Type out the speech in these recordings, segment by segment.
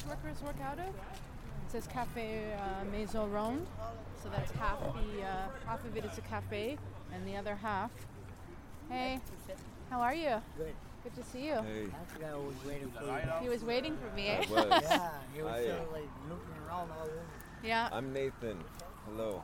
workers work out of. It says Cafe Maison Ronde, so that's half of it is a cafe, and the other half. Hey, how are you? Good. Good to see you. Hey. That's the guy who was waiting for you. He was waiting for me, eh? I was. Yeah, he was Hi. sort of like looking around all over. Yeah. I'm Nathan. Hello.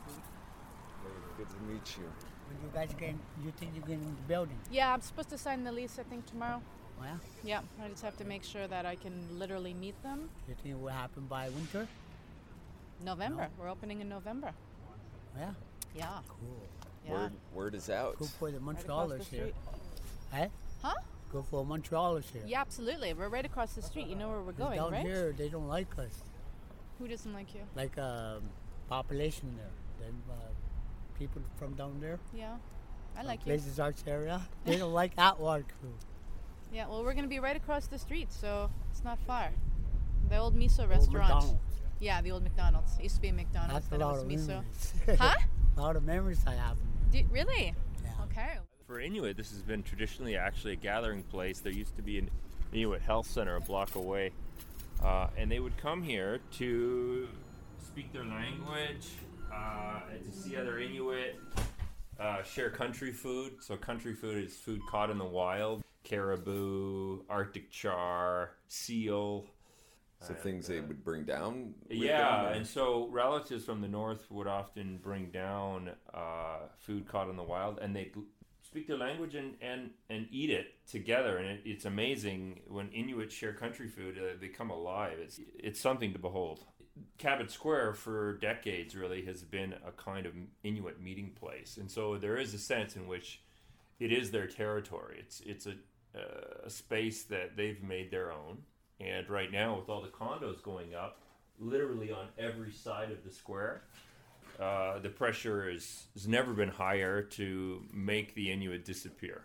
Good to meet you. When you guys getting, you think you're getting in the building? Yeah, I'm supposed to sign the lease, I think, tomorrow. Well, Yeah, I just have to make sure that I can literally meet them. you think it will happen by winter? November. No. We're opening in November. Yeah. Yeah. Cool. Yeah. Word is out. Good for the Right across the Montrealers here. street. Eh? Huh? Good for Montrealers here. Yeah, absolutely. We're right across the street. You know where we're 'Cause going, down right? here, they don't like us. Who doesn't like you? Like population there. Then people from down there, Yeah. I like you. Places Arts area, they don't like that one crew. Yeah, well, we're going to be right across the street, so it's not far. The old miso Old restaurant. McDonald's. Yeah, the old McDonald's. It used to be a McDonald's, That's a then it lot was of miso. memories. Huh? A lot of memories I have. Really? Yeah. Okay. For Inuit, this has been traditionally actually a gathering place. There used to be an Inuit health center a block away, and they would come here to speak their language, and to see other Inuit, share country food. So country food is food caught in the wild: caribou, Arctic char, seal. So things they would bring down? with Yeah, them, or- and so relatives from the north would often bring down food caught in the wild, and they'd speak their language and eat it together. And it's amazing when Inuit share country food; they come alive. It's something to behold. Cabot Square for decades really has been a kind of Inuit meeting place, and so there is a sense in which it is their territory. It's a space that they've made their own. And right now, with all the condos going up, literally on every side of the square, the pressure has never been higher to make the Inuit disappear.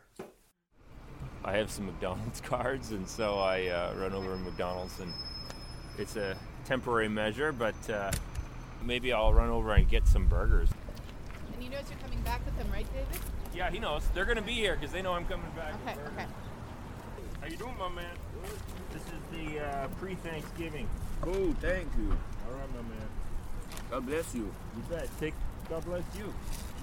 I have some McDonald's cards, and so I run over to McDonald's, and it's a temporary measure, but maybe I'll run over and get some burgers. And he knows you're coming back with them, right, David? Yeah, he knows. They're going to be here because they know I'm coming back. Okay, with burgers. okay. How you doing, my man? This is the pre-Thanksgiving. Oh, thank you. All right, my man. God bless you. You bet. God bless you.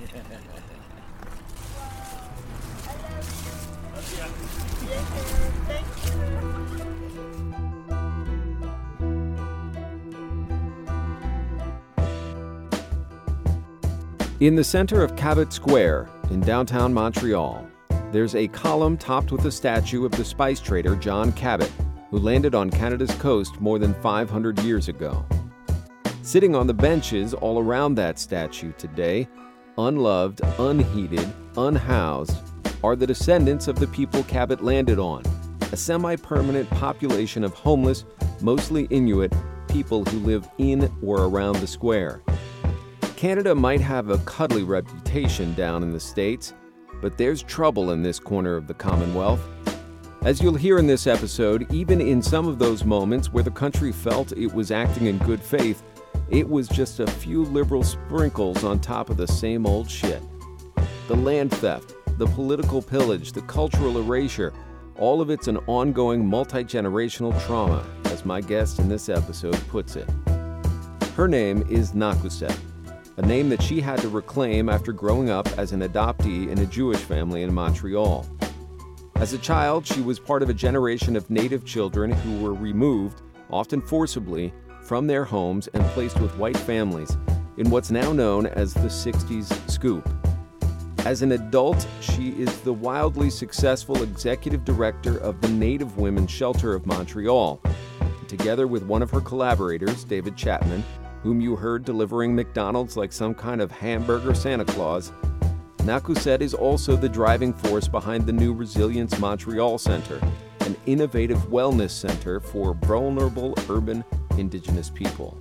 In the center of Cabot Square, in downtown Montreal, there's a column topped with a statue of the spice trader John Cabot, who landed on Canada's coast more than 500 years ago. Sitting on the benches all around that statue today, unloved, unheeded, unhoused, are the descendants of the people Cabot landed on, a semi-permanent population of homeless, mostly Inuit, people who live in or around the square. Canada might have a cuddly reputation down in the States, but there's trouble in this corner of the Commonwealth. As you'll hear in this episode, even in some of those moments where the country felt it was acting in good faith, it was just a few liberal sprinkles on top of the same old shit. The land theft, the political pillage, the cultural erasure, all of it's an ongoing multi-generational trauma, as my guest in this episode puts it. Her name is Nakuset, a name that she had to reclaim after growing up as an adoptee in a Jewish family in Montreal. As a child, she was part of a generation of Native children who were removed, often forcibly, from their homes and placed with white families in what's now known as the 60s Scoop. As an adult, she is the wildly successful executive director of the Native Women's Shelter of Montreal. Together with one of her collaborators, David Chapman, whom you heard delivering McDonald's like some kind of hamburger Santa Claus, Nakuset is also the driving force behind the new Resilience Montreal Center, an innovative wellness center for vulnerable urban Indigenous people.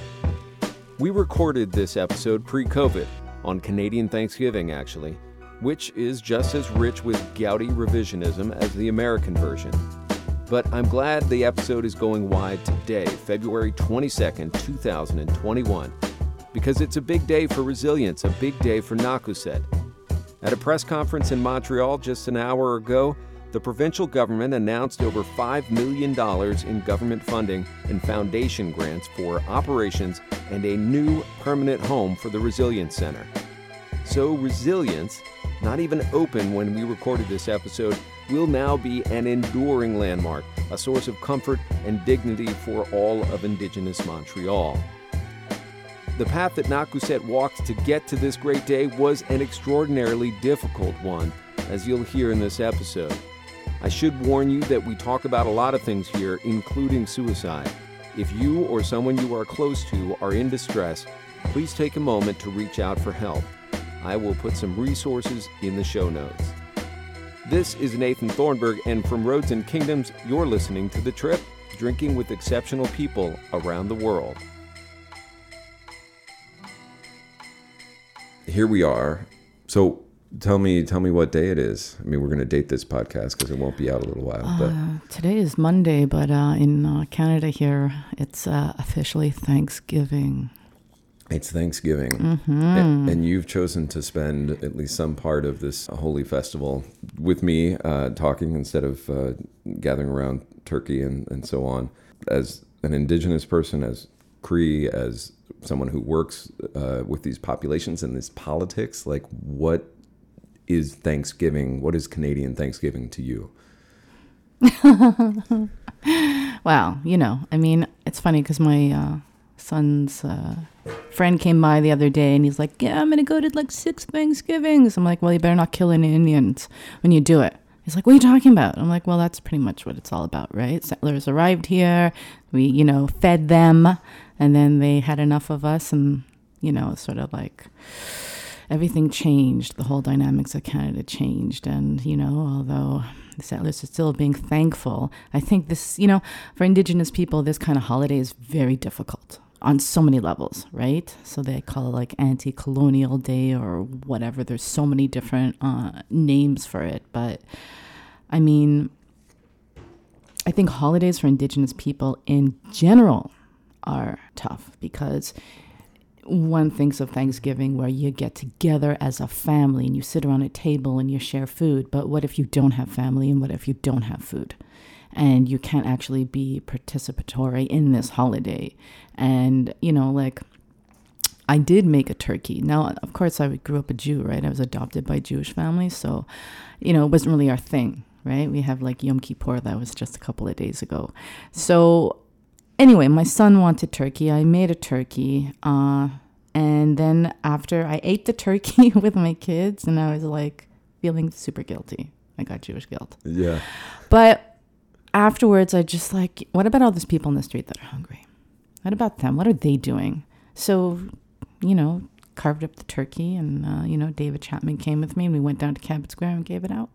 We recorded this episode pre-COVID, on Canadian Thanksgiving actually, which is just as rich with gouty revisionism as the American version. But I'm glad the episode is going wide today, February 22nd, 2021, because it's a big day for resilience, a big day for Nakuset. At a press conference in Montreal just an hour ago, the provincial government announced over $5 million in government funding and foundation grants for operations and a new permanent home for the Resilience Center. So Resilience, not even open when we recorded this episode, will now be an enduring landmark, a source of comfort and dignity for all of Indigenous Montreal. The path that Nakusset walked to get to this great day was an extraordinarily difficult one, as you'll hear in this episode. I should warn you that we talk about a lot of things here, including suicide. If you or someone you are close to are in distress, please take a moment to reach out for help. I will put some resources in the show notes. This is Nathan Thornburg, and from Roads and Kingdoms, you're listening to The Trip, drinking with exceptional people around the world. Here we are. So tell me what day it is. I mean, we're going to date this podcast because it won't be out a little while. But today is Monday, but in Canada here, it's officially Thanksgiving. It's Thanksgiving. Mm-hmm. And you've chosen to spend at least some part of this holy festival with me, talking instead of gathering around turkey and so on. As an Indigenous person, as Cree, as someone who works with these populations and this politics, like, what is Thanksgiving? What is Canadian Thanksgiving to you? Wow, I mean, it's funny because my son's friend came by the other day and he's like, yeah, I'm gonna go to like 6 Thanksgivings. I'm like, well, you better not kill any Indians when you do it. He's like, what are you talking about? I'm like, well, that's pretty much what it's all about, right? Settlers arrived here, we fed them, and then they had enough of us, and sort of like everything changed. The whole dynamics of Canada changed, and although the settlers are still being thankful, I think this, for Indigenous people, this kind of holiday is very difficult on so many levels, right? So they call it like anti-colonial day or whatever. There's so many different names for it. But I mean, I think holidays for Indigenous people in general are tough because one thinks of Thanksgiving where you get together as a family and you sit around a table and you share food. But what if you don't have family, and what if you don't have food? And you can't actually be participatory in this holiday. And, I did make a turkey. Now, of course, I grew up a Jew, right? I was adopted by Jewish families. So, it wasn't really our thing, right? We have like Yom Kippur. That was just a couple of days ago. So anyway, my son wanted turkey. I made a turkey. And then after I ate the turkey with my kids, and I was like feeling super guilty. I got Jewish guilt. Yeah. But afterwards, I just like, what about all these people in the street that are hungry? What about them? What are they doing? So, carved up the turkey, and, David Chapman came with me, and we went down to Cabot Square and gave it out,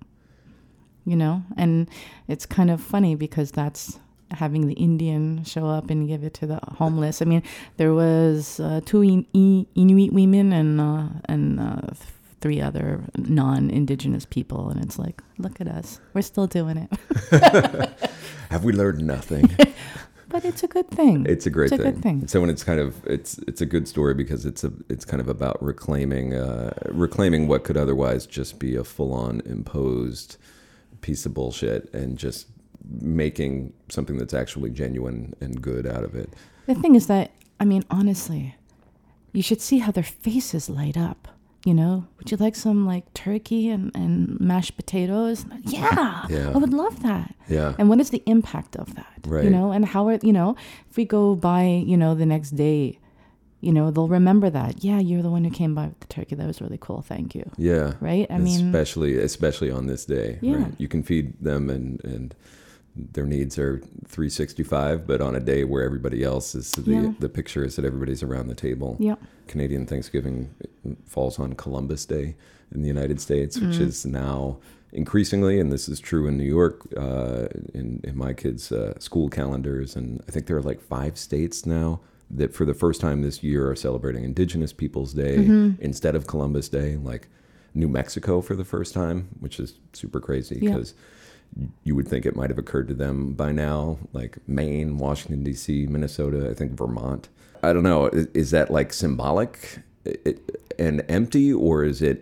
and it's kind of funny because that's having the Indian show up and give it to the homeless. I mean, there was 2 Inuit women and 3 other non-Indigenous people, and it's like, look at us, we're still doing it. Have we learned nothing? But it's a good thing. It's a great thing. Good thing. So when it's kind of it's a good story because it's kind of about reclaiming what could otherwise just be a full-on imposed piece of bullshit, and just making something that's actually genuine and good out of it. The thing is that, I mean, honestly, you should see how their faces light up. Would you like some like turkey and mashed potatoes? Yeah, I would love that. Yeah. And what is the impact of that? Right. And how are, if we go by, the next day, they'll remember that. Yeah, you're the one who came by with the turkey. That was really cool. Thank you. Yeah. Right? I mean, especially on this day. Yeah. Right? You can feed them and their needs are 365, but on a day where everybody else is, the picture is that everybody's around the table. Yeah. Canadian Thanksgiving falls on Columbus Day in the United States, which is now increasingly, and this is true in New York, in my kids' school calendars, and I think there are like 5 states now that for the first time this year are celebrating Indigenous Peoples Day instead of Columbus Day, like New Mexico for the first time, which is super crazy because you would think it might have occurred to them by now, like Maine, Washington, D.C., Minnesota, I think Vermont. I don't know. Is that like symbolic and empty, or is it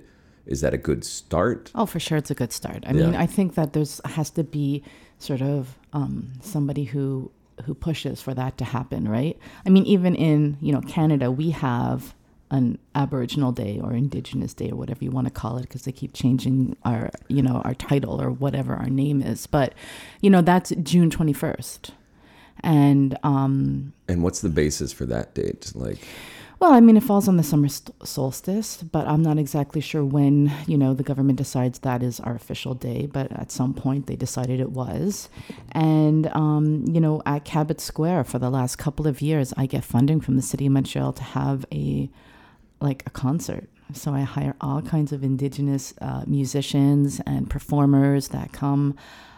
is that a good start? Oh, for sure, it's a good start. I mean, Yeah. I think that has to be sort of somebody who pushes for that to happen, right? I mean, even in Canada, we have an Aboriginal Day or Indigenous Day or whatever you want to call it, because they keep changing our title or whatever our name is. But that's June 21st, and what's the basis for that date? Like, well, I mean, it falls on the summer solstice, but I'm not exactly sure when, the government decides that is our official day. But at some point, they decided it was. And, at Cabot Square for the last couple of years, I get funding from the city of Montreal to have a concert. So I hire all kinds of Indigenous musicians and performers that come.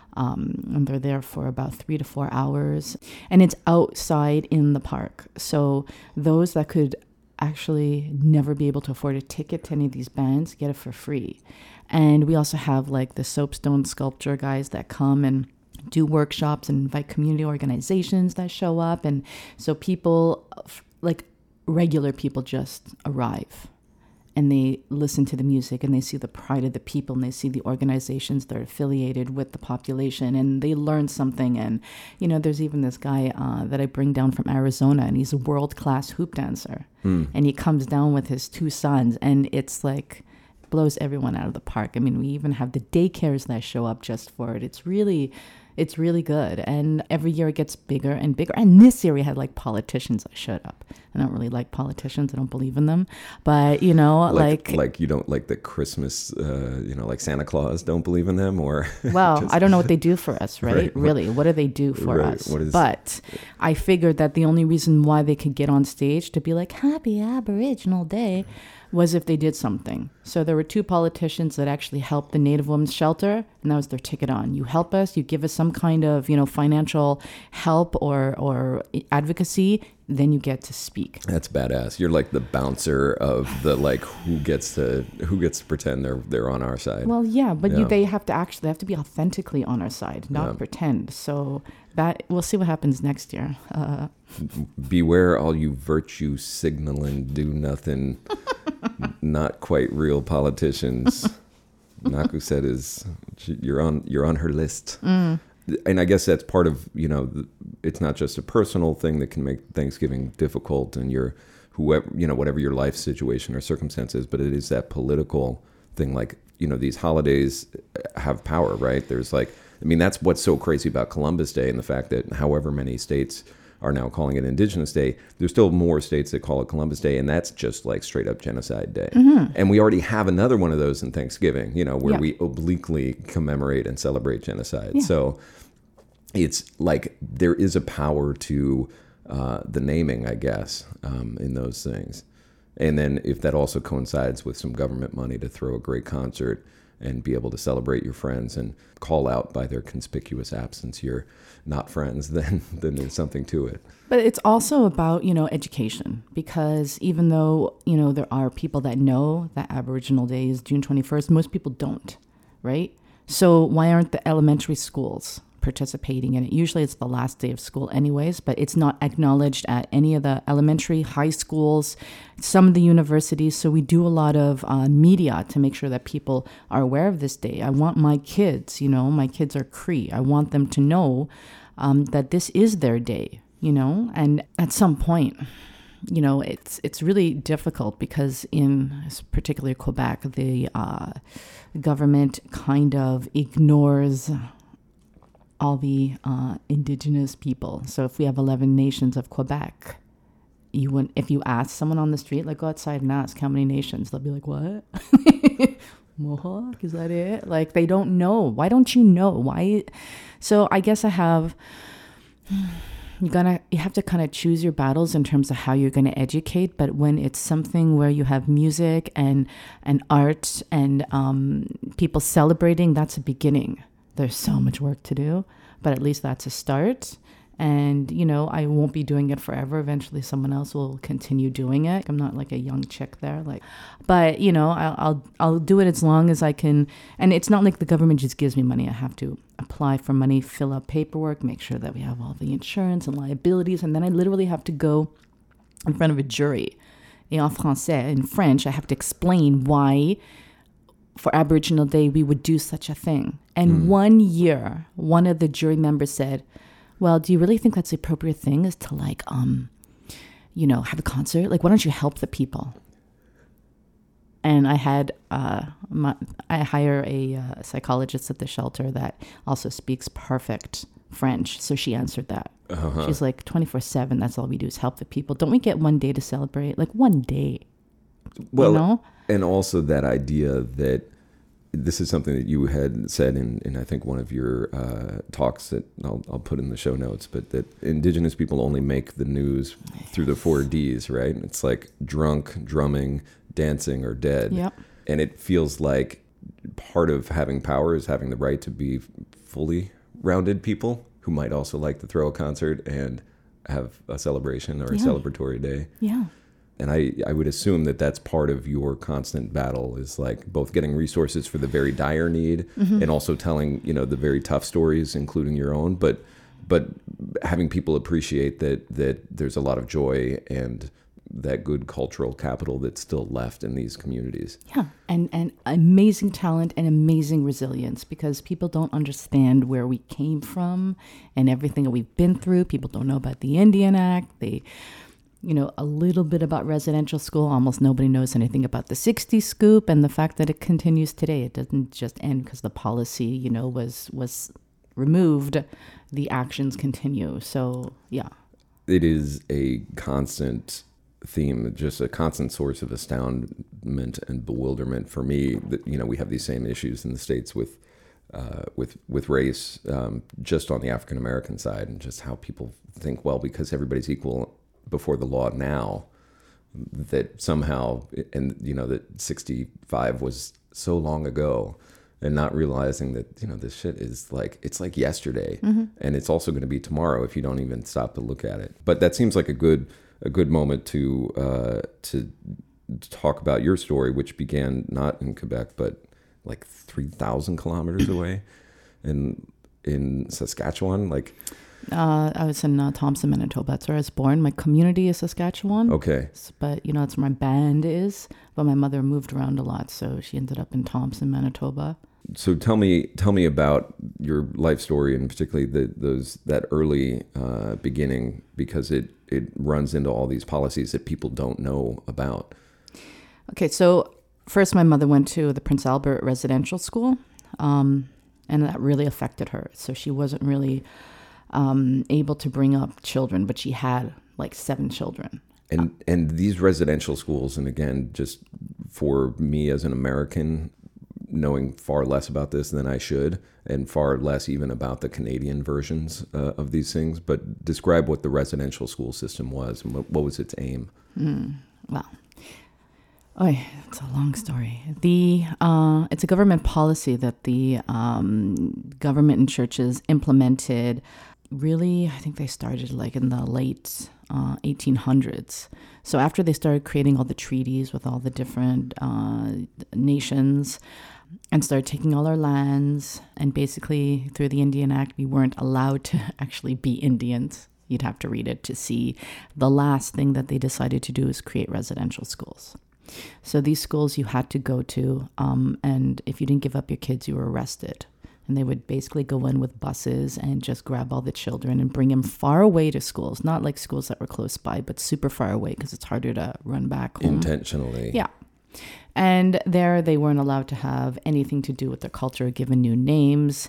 And they're there for about 3 to 4 hours. And it's outside in the park. So those that could actually never be able to afford a ticket to any of these bands get it for free. And we also have like the soapstone sculpture guys that come and do workshops and invite community organizations that show up. And so people, like regular people, just arrive and they listen to the music and they see the pride of the people and they see the organizations that are affiliated with the population and they learn something. And, there's even this guy that I bring down from Arizona, and he's a world-class hoop dancer. And he comes down with his 2 sons, and it's like blows everyone out of the park. I mean, we even have the daycares that show up just for it. It's really good. And every year it gets bigger and bigger. And this year we had like politicians that showed up. I don't really like politicians. I don't believe in them. But, like you don't like the Christmas, like Santa Claus, don't believe in them, or? Well, I don't know what they do for us, right? Really, what do they do for us? But I figured that the only reason why they could get on stage to be like, Happy Aboriginal Day, was if they did something. So there were 2 politicians that actually helped the Native Women's Shelter, and that was their ticket on. You help us, you give us some kind of, financial help or advocacy, then you get to speak. That's badass. You're like the bouncer of the who gets to pretend they're on our side. Well, yeah, but they have to be authentically on our side, not pretend. So that we'll see what happens next year. Beware all you virtue signaling, do nothing, not quite real politicians. Naku said you're on her list. And I guess that's part of, it's not just a personal thing that can make Thanksgiving difficult and whatever your life situation or circumstances, but it is that political thing. Like, these holidays have power, right? There's that's what's so crazy about Columbus Day and the fact that however many states are now calling it Indigenous Day, there's still more states that call it Columbus Day, and that's just like straight up genocide day. And we already have another one of those in Thanksgiving, where we obliquely commemorate and celebrate genocide. Yeah. So it's like there is a power to the naming, I guess, in those things. And then if that also coincides with some government money to throw a great concert and be able to celebrate your friends and call out by their conspicuous absence you're not friends, then there's something to it. But it's also about, education, because even though, there are people that know that Aboriginal Day is June 21st, most people don't, right? So why aren't the elementary schools participating in it? Usually it's the last day of school anyways, but it's not acknowledged at any of the elementary, high schools, some of the universities. So we do a lot of media to make sure that people are aware of this day. I want my kids, my kids are Cree. I want them to know that this is their day, and at some point, it's really difficult because in particularly Quebec, the government kind of ignores all the Indigenous people. So if we have 11 nations of Quebec, if you ask someone on the street, like go outside and ask how many nations, they'll be like, what? Mohawk, is that it? Like they don't know. Why don't you know? Why? So I guess you have to kind of choose your battles in terms of how you're going to educate. But when it's something where you have music and art and people celebrating, that's a beginning. There's so much work to do, but at least that's a start. And, I won't be doing it forever. Eventually someone else will continue doing it. I'm not like a young chick there. But, I'll do it as long as I can. And it's not like the government just gives me money. I have to apply for money, fill out paperwork, make sure that we have all the insurance and liabilities. And then I literally have to go in front of a jury. Et en français, in French, I have to explain why for Aboriginal Day, we would do such a thing. And one year, one of the jury members said, well, do you really think that's the appropriate thing is to like, have a concert? Like, why don't you help the people? And I had, I hire a psychologist at the shelter that also speaks perfect French. So she answered that. She's like 24/7. That's all we do is help the people. Don't we get one day to celebrate? Like one day. Well, you know? And also that idea that this is something that you had said in I think one of your talks that I'll put in the show notes, but that Indigenous people only make the news through the 4 Ds, right? It's like drunk, drumming, dancing, or dead. Yep. And it feels like part of having power is having the right to be fully rounded people who might also like to throw a concert and have a celebration or a celebratory day. Yeah. And I would assume that that's part of your constant battle is like both getting resources for the very dire need and also telling, the very tough stories, including your own, but having people appreciate that there's a lot of joy and that good cultural capital that's still left in these communities. Yeah, and amazing talent and amazing resilience because people don't understand where we came from and everything that we've been through. People don't know about the Indian Act. They, a little bit about residential school. Almost nobody knows anything about the 60s scoop and the fact that it continues today. It doesn't just end because the policy, was removed. The actions continue. So, yeah. It is a constant theme, just a constant source of astoundment and bewilderment for me that we have these same issues in the States with race, just on the African American side, and just how people think, well, because everybody's equal before the law now, that somehow, and that 65 was so long ago, and not realizing that this shit is like, it's like yesterday, and it's also going to be tomorrow if you don't even stop to look at it. But that seems like a good moment to talk about your story, which began not in Quebec but like 3,000 kilometers away in Saskatchewan. Like I was in Thompson, Manitoba. That's where I was born. My community is Saskatchewan. Okay. But that's where my band is. But my mother moved around a lot, so she ended up in Thompson, Manitoba. So tell me about your life story, and particularly that early beginning, because it runs into all these policies that people don't know about. Okay, so first my mother went to the Prince Albert Residential School, and that really affected her. So she wasn't really able to bring up children, but she had like 7 children. And these residential schools, and again, just for me as an American, knowing far less about this than I should, and far less even about the Canadian versions of these things, but describe what the residential school system was and what was its aim. Well, it's a long story. It's a government policy that the government and churches implemented. Really, I think they started like in the late 1800s. So after they started creating all the treaties with all the different nations and started taking all our lands, and basically through the Indian Act, we weren't allowed to actually be Indians. You'd have to read it to see. The last thing that they decided to do is create residential schools. So these schools you had to go to, and if you didn't give up your kids, you were arrested. And they would basically go in with buses and just grab all the children and bring them far away to schools, not like schools that were close by, but super far away because it's harder to run back home. Intentionally. Yeah. And there they weren't allowed to have anything to do with their culture, given new names,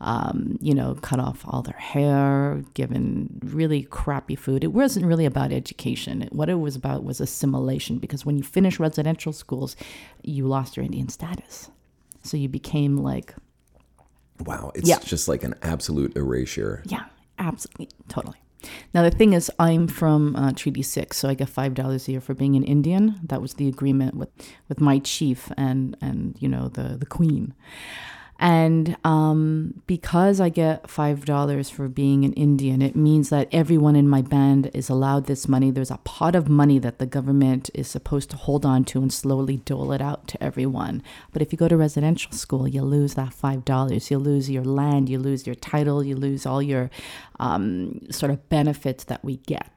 cut off all their hair, given really crappy food. It wasn't really about education. What it was about was assimilation, because when you finish residential schools, you lost your Indian status. So you became like... Wow, it's just like an absolute erasure. Yeah, absolutely, totally. Now, the thing is, I'm from Treaty 6, so I get $5 a year for being an Indian. That was the agreement with my chief and the queen. And because I get $5 for being an Indian, it means that everyone in my band is allowed this money. There's a pot of money that the government is supposed to hold on to and slowly dole it out to everyone. But if you go to residential school, you lose that $5. You lose your land, you lose your title, you lose all your sort of benefits that we get.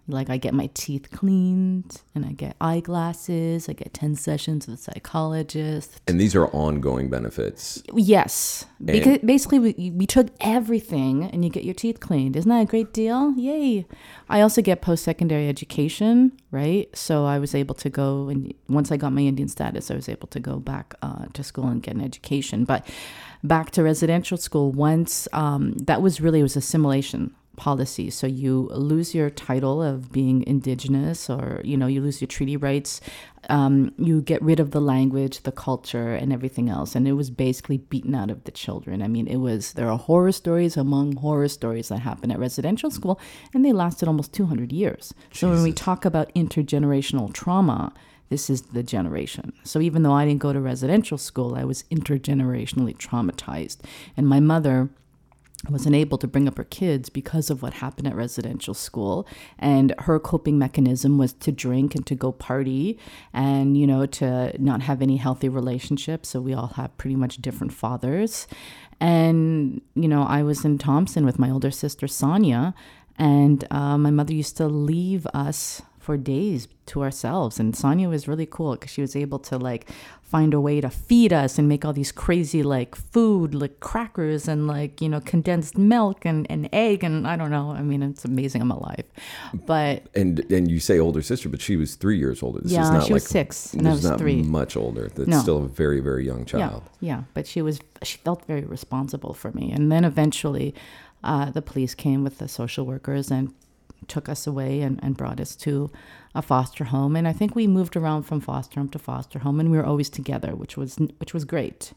Like I get my teeth cleaned and I get eyeglasses. I get 10 sessions with a psychologist. And these are ongoing benefits. Yes. Because basically we took everything and you get your teeth cleaned. Isn't that a great deal? Yay. I also get post-secondary education, right? So I was able to go, and once I got my Indian status, I was able to go back to school and get an education. But back to residential school, once it was assimilation policy. So you lose your title of being indigenous, or you lose your treaty rights. You get rid of the language, the culture, and everything else, and it was basically beaten out of the children. I mean, there are horror stories among horror stories that happen at residential school, and they lasted almost 200 years. So when we talk about intergenerational trauma, this is the generation. So even though I didn't go to residential school, I was intergenerationally traumatized, and my mother wasn't able to bring up her kids because of what happened at residential school. And her coping mechanism was to drink and to go party and, to not have any healthy relationships. So we all have pretty much different fathers. And, I was in Thompson with my older sister, Sonia, and my mother used to leave us for days to ourselves. And Sonia was really cool because she was able to find a way to feed us and make all these crazy food, like crackers and condensed milk and egg. And I don't know. I mean, it's amazing I'm alive. But and you say older sister, but she was 3 years older. This is not she was 6 and I was 3. Much older. That's still a very, very young child. Yeah. But she felt very responsible for me. And then eventually the police came with the social workers and took us away and brought us to a foster home. And I think we moved around from foster home to foster home, and we were always together, which was great,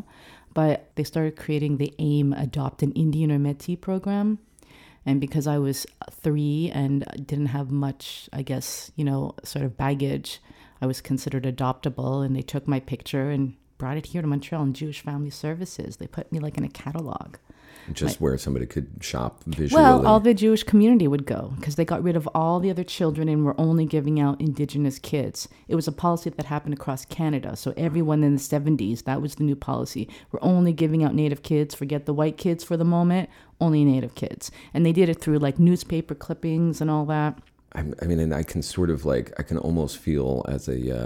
But they started creating the AIM Adopt an Indian or Métis program. And because I was 3 and didn't have much, I guess, sort of baggage, I was considered adoptable, and they took my picture and brought it here to Montreal in Jewish Family Services. They put me in a catalog. Just where somebody could shop visually. Well, all the Jewish community would go because they got rid of all the other children and were only giving out Indigenous kids. It was a policy that happened across Canada. So everyone in the 70s, that was the new policy. We're only giving out Native kids. Forget the white kids for the moment. Only Native kids. And they did it through newspaper clippings and all that. I mean, and I can sort of I can almost feel as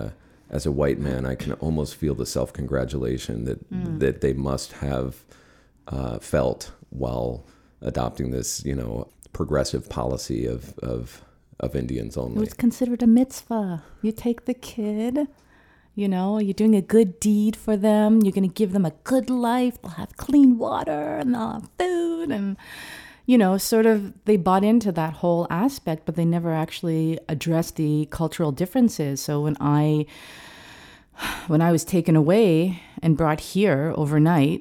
a white man, I can almost feel the self-congratulation that they must have felt while adopting this, progressive policy of Indians only. It was considered a mitzvah. You take the kid, you're doing a good deed for them. You're going to give them a good life. They'll have clean water and they'll have food. And, sort of they bought into that whole aspect, but they never actually addressed the cultural differences. So when I was taken away and brought here overnight,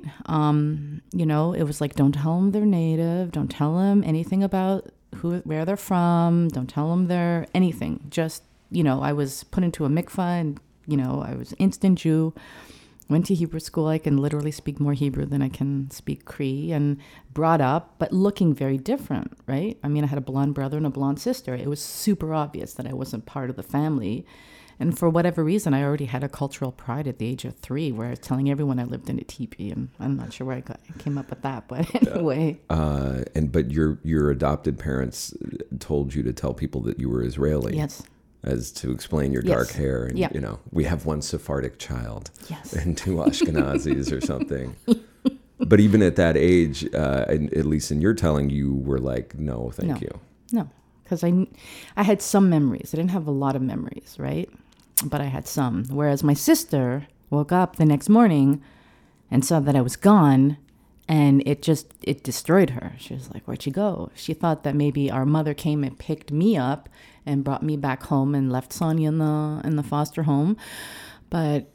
it was don't tell them they're Native. Don't tell them anything about where they're from. Don't tell them they're anything. Just, I was put into a mikvah and, I was instant Jew. Went to Hebrew school. I can literally speak more Hebrew than I can speak Cree, and brought up, but looking very different, right? I mean, I had a blonde brother and a blonde sister. It was super obvious that I wasn't part of the family. And for whatever reason, I already had a cultural pride at the age of 3, where I was telling everyone I lived in a teepee, and I'm not sure where I came up with that, but anyway. But your adopted parents told you to tell people that you were Israeli. Yes. As to explain your dark hair, and we have one Sephardic child, and 2 Ashkenazis or something. But even at that age, at least in your telling, you were no, thank you. No, because I had some memories. I didn't have a lot of memories, right? But I had some. Whereas my sister woke up the next morning and saw that I was gone, and it destroyed her. She was like, "Where'd you go?" She thought that maybe our mother came and picked me up and brought me back home and left Sonia in the foster home. But,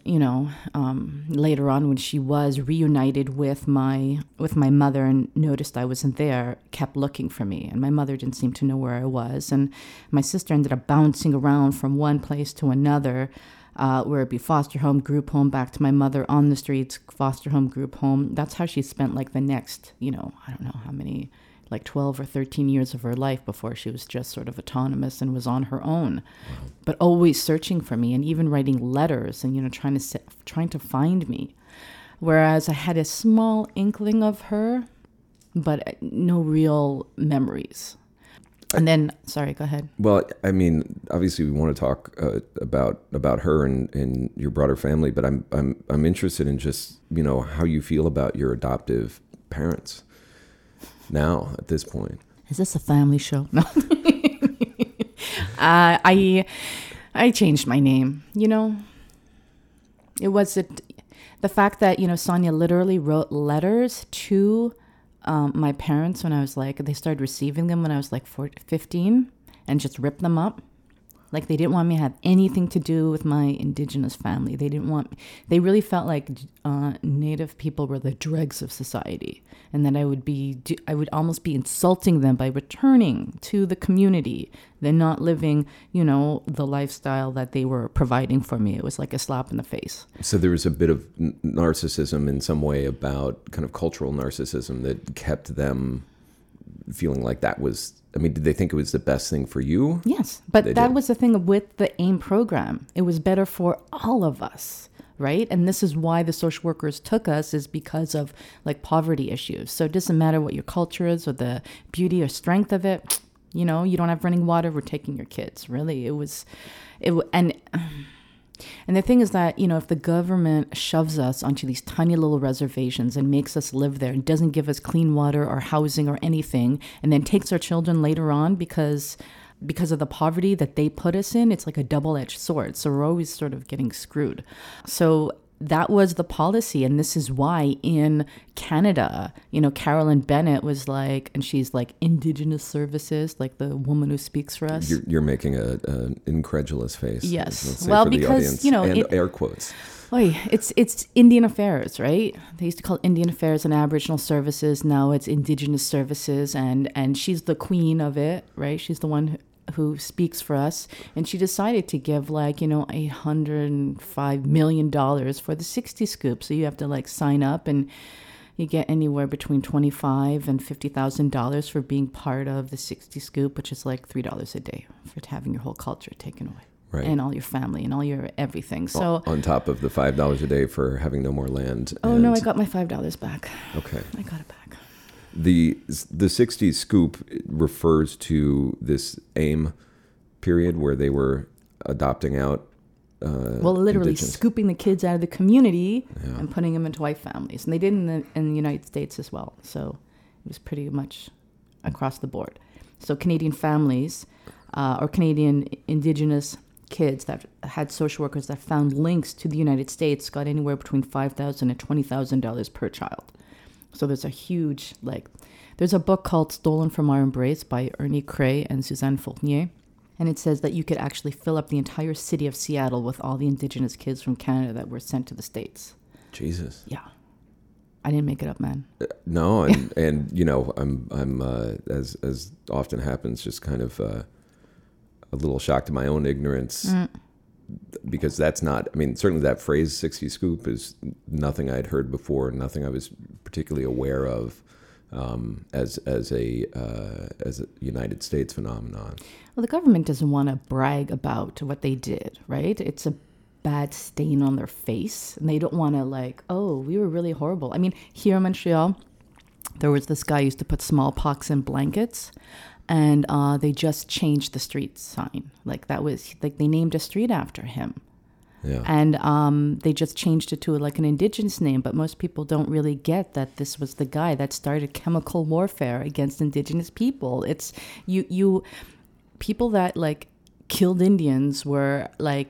later on when she was reunited with my mother and noticed I wasn't there, kept looking for me. And my mother didn't seem to know where I was. And my sister ended up bouncing around from one place to another, where it'd be foster home, group home, back to my mother, on the streets, foster home, group home. That's how she spent the next, I don't know how many, 12 or 13 years of her life before she was just sort of autonomous and was on her own. Wow. But always searching for me and even writing letters and, trying to find me. Whereas I had a small inkling of her, but no real memories. And then, sorry, go ahead. Well, I mean, obviously, we want to talk about her and your broader family, but I'm interested in just how you feel about your adoptive parents now at this point. Is this a family show? No. I changed my name. It was the fact that Sonia literally wrote letters to my parents when I was they started receiving them when I was 15 and just ripped them up. Like they didn't want me to have anything to do with my indigenous family. They really felt like Native people were the dregs of society, and that I would almost be insulting them by returning to the community, than not living, the lifestyle that they were providing for me. It was like a slap in the face. So there was a bit of narcissism in some way, about kind of cultural narcissism, that kept them feeling like that was, did they think it was the best thing for you? Yes, but that was the thing with the AIM program. It was better for all of us, right? And this is why the social workers took us, is because of poverty issues. So it doesn't matter what your culture is or the beauty or strength of it. You don't have running water, we're taking your kids. Really, and the thing is that, if the government shoves us onto these tiny little reservations and makes us live there and doesn't give us clean water or housing or anything, and then takes our children later on because of the poverty that they put us in, it's like a double-edged sword. So we're always sort of getting screwed. So that was the policy. And this is why in Canada, Carolyn Bennett was and she's Indigenous Services, the woman who speaks for us. You're making an incredulous face. Yes. Well, because, and air quotes. It's Indian Affairs, right? They used to call it Indian Affairs and Aboriginal Services. Now it's Indigenous Services, and she's the queen of it, right? She's the one who speaks for us, and she decided to give $105 million for the 60 Scoop. So you have to sign up, and you get anywhere between $25,000 and $50,000 for being part of the 60 Scoop, which is $3 a day for having your whole culture taken away. Right. And all your family and all your everything. So on top of the $5 a day for having no more land. Oh no, I got my $5 back. Okay. I got it back. The 60s Scoop refers to this AIM period where they were adopting out literally Indigenous. Scooping the kids out of the community and putting them into white families. And they did in the United States as well. So it was pretty much across the board. So Canadian families or Canadian Indigenous kids that had social workers that found links to the United States got anywhere between $5,000 and $20,000 per child. So there's a huge, there's a book called Stolen from Our Embrace by Ernie Cray and Suzanne Fournier. And it says that you could actually fill up the entire city of Seattle with all the Indigenous kids from Canada that were sent to the States. Jesus. Yeah. I didn't make it up, man. No, and I'm as often happens, just kind of a little shocked to my own ignorance. Because that's not, certainly that phrase 60 Scoop is nothing I'd heard before, nothing I was particularly aware of as a United States phenomenon. Well, the government doesn't want to brag about what they did, right? It's a bad stain on their face, and they don't want to we were really horrible. Here in Montreal, there was this guy who used to put smallpox in blankets. And they just changed the street sign. They named a street after him. Yeah. And they just changed it to an Indigenous name. But most people don't really get that this was the guy that started chemical warfare against Indigenous people. It's you people that killed Indians were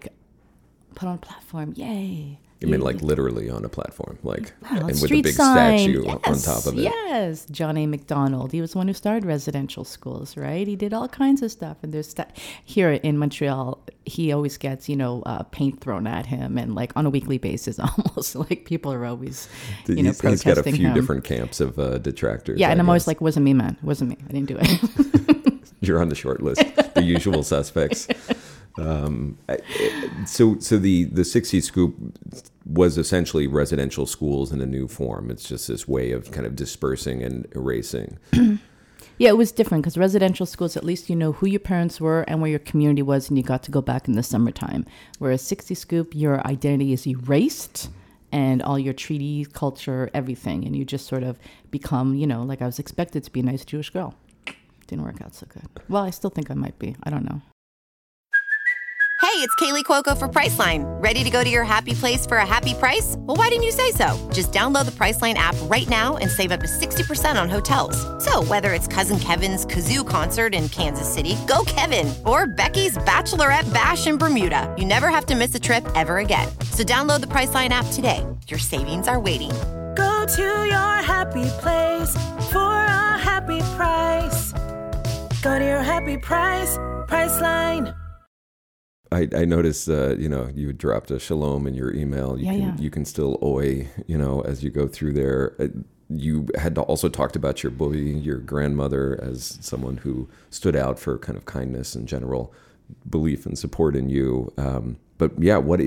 put on a platform. Yay. You mean literally on a platform, and with a street big sign. statue Yes, on top of it? Yes, John A. MacDonald. He was the one who started residential schools, right? He did all kinds of stuff. And there's here in Montreal, he always gets, paint thrown at him, and on a weekly basis, almost people are always, protesting He's got a few him. different camps of detractors. Yeah, and I'm always guess. it wasn't me, man. It wasn't me. I didn't do it. You're on the short list, the usual suspects. So the 60 Scoop was essentially residential schools in a new form. It's just this way of kind of dispersing and erasing. Yeah, it was different because residential schools, at least you know who your parents were and where your community was, and you got to go back in the summertime. Whereas 60 Scoop, your identity is erased and all your treaty, culture, everything. And you just sort of become, I was expected to be a nice Jewish girl. Didn't work out so good. Well, I still think I might be. I don't know. Hey, it's Kaylee Cuoco for Priceline. Ready to go to your happy place for a happy price? Well, why didn't you say so? Just download the Priceline app right now and save up to 60% on hotels. So whether it's Cousin Kevin's Kazoo Concert in Kansas City, go Kevin, or Becky's Bachelorette Bash in Bermuda, you never have to miss a trip ever again. So download the Priceline app today. Your savings are waiting. Go to your happy place for a happy price. Go to your happy price, Priceline. I noticed, you dropped a shalom in your email. You can still oi, as you go through there. You had also talked about your boy, your grandmother, as someone who stood out for kind of kindness and general belief and support in you. But yeah, when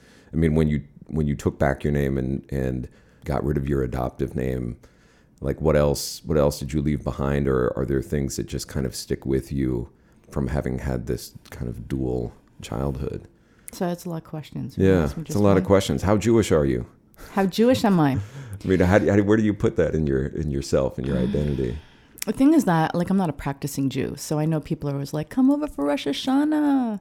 you took back your name and got rid of your adoptive name, like what else did you leave behind, or are there things that just kind of stick with you from having had this kind of dual childhood? So it's a lot of questions. Yeah, it's a lot of questions. How Jewish are you? How Jewish am I? I mean, where do you put that in yourself, in your identity? The thing is that, like, I'm not a practicing Jew, so I know people are always like, come over for Rosh Hashanah.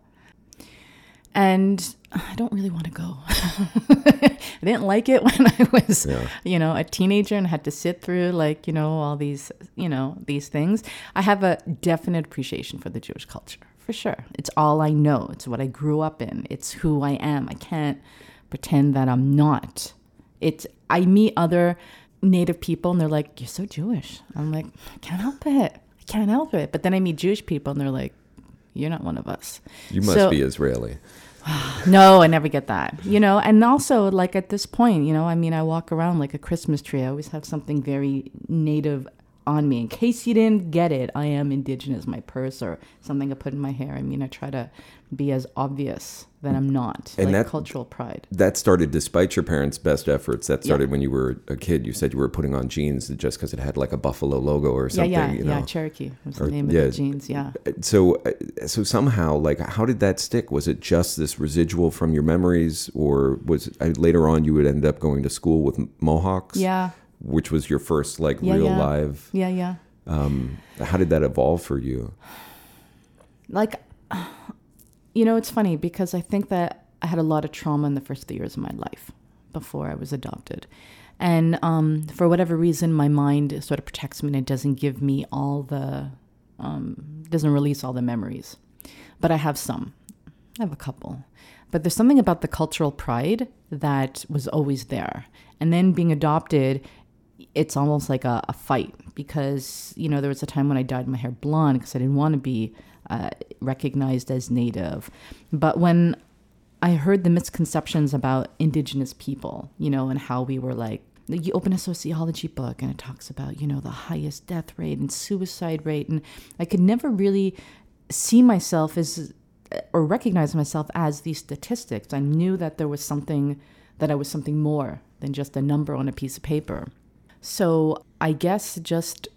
And I don't really want to go. I didn't like it when I was, a teenager and had to sit through all these, these things. I have a definite appreciation for the Jewish culture, for sure. It's all I know. It's what I grew up in. It's who I am. I can't pretend that I'm not. I meet other Native people and they're like, you're so Jewish. I'm like, I can't help it. But then I meet Jewish people and they're like, you're not one of us. You must be Israeli. No, I never get that, and also like at this point, I walk around like a Christmas tree. I always have something very Native on me. In case you didn't get it, I am indigenous, my purse or something I put in my hair. I try to be as obvious that I'm not, and like cultural pride. That started despite your parents' best efforts. That started when you were a kid. You said you were putting on jeans just because it had like a buffalo logo or something. Yeah, Cherokee was the name of the jeans, yeah. So somehow, like, how did that stick? Was it just this residual from your memories, or was later on you would end up going to school with Mohawks? Yeah. Which was your first real live. Yeah. How did that evolve for you? It's funny because I think that I had a lot of trauma in the first 3 years of my life before I was adopted. And for whatever reason, my mind sort of protects me and it doesn't give me doesn't release all the memories. But I have some. I have a couple. But there's something about the cultural pride that was always there. And then being adopted, it's almost like a fight because, there was a time when I dyed my hair blonde because I didn't want to be recognized as Native. But when I heard the misconceptions about indigenous people, and how we were like, you open a sociology book and it talks about, the highest death rate and suicide rate. And I could never really see myself as or recognize myself as these statistics. I knew that there was something, that I was something more than just a number on a piece of paper. So I guess just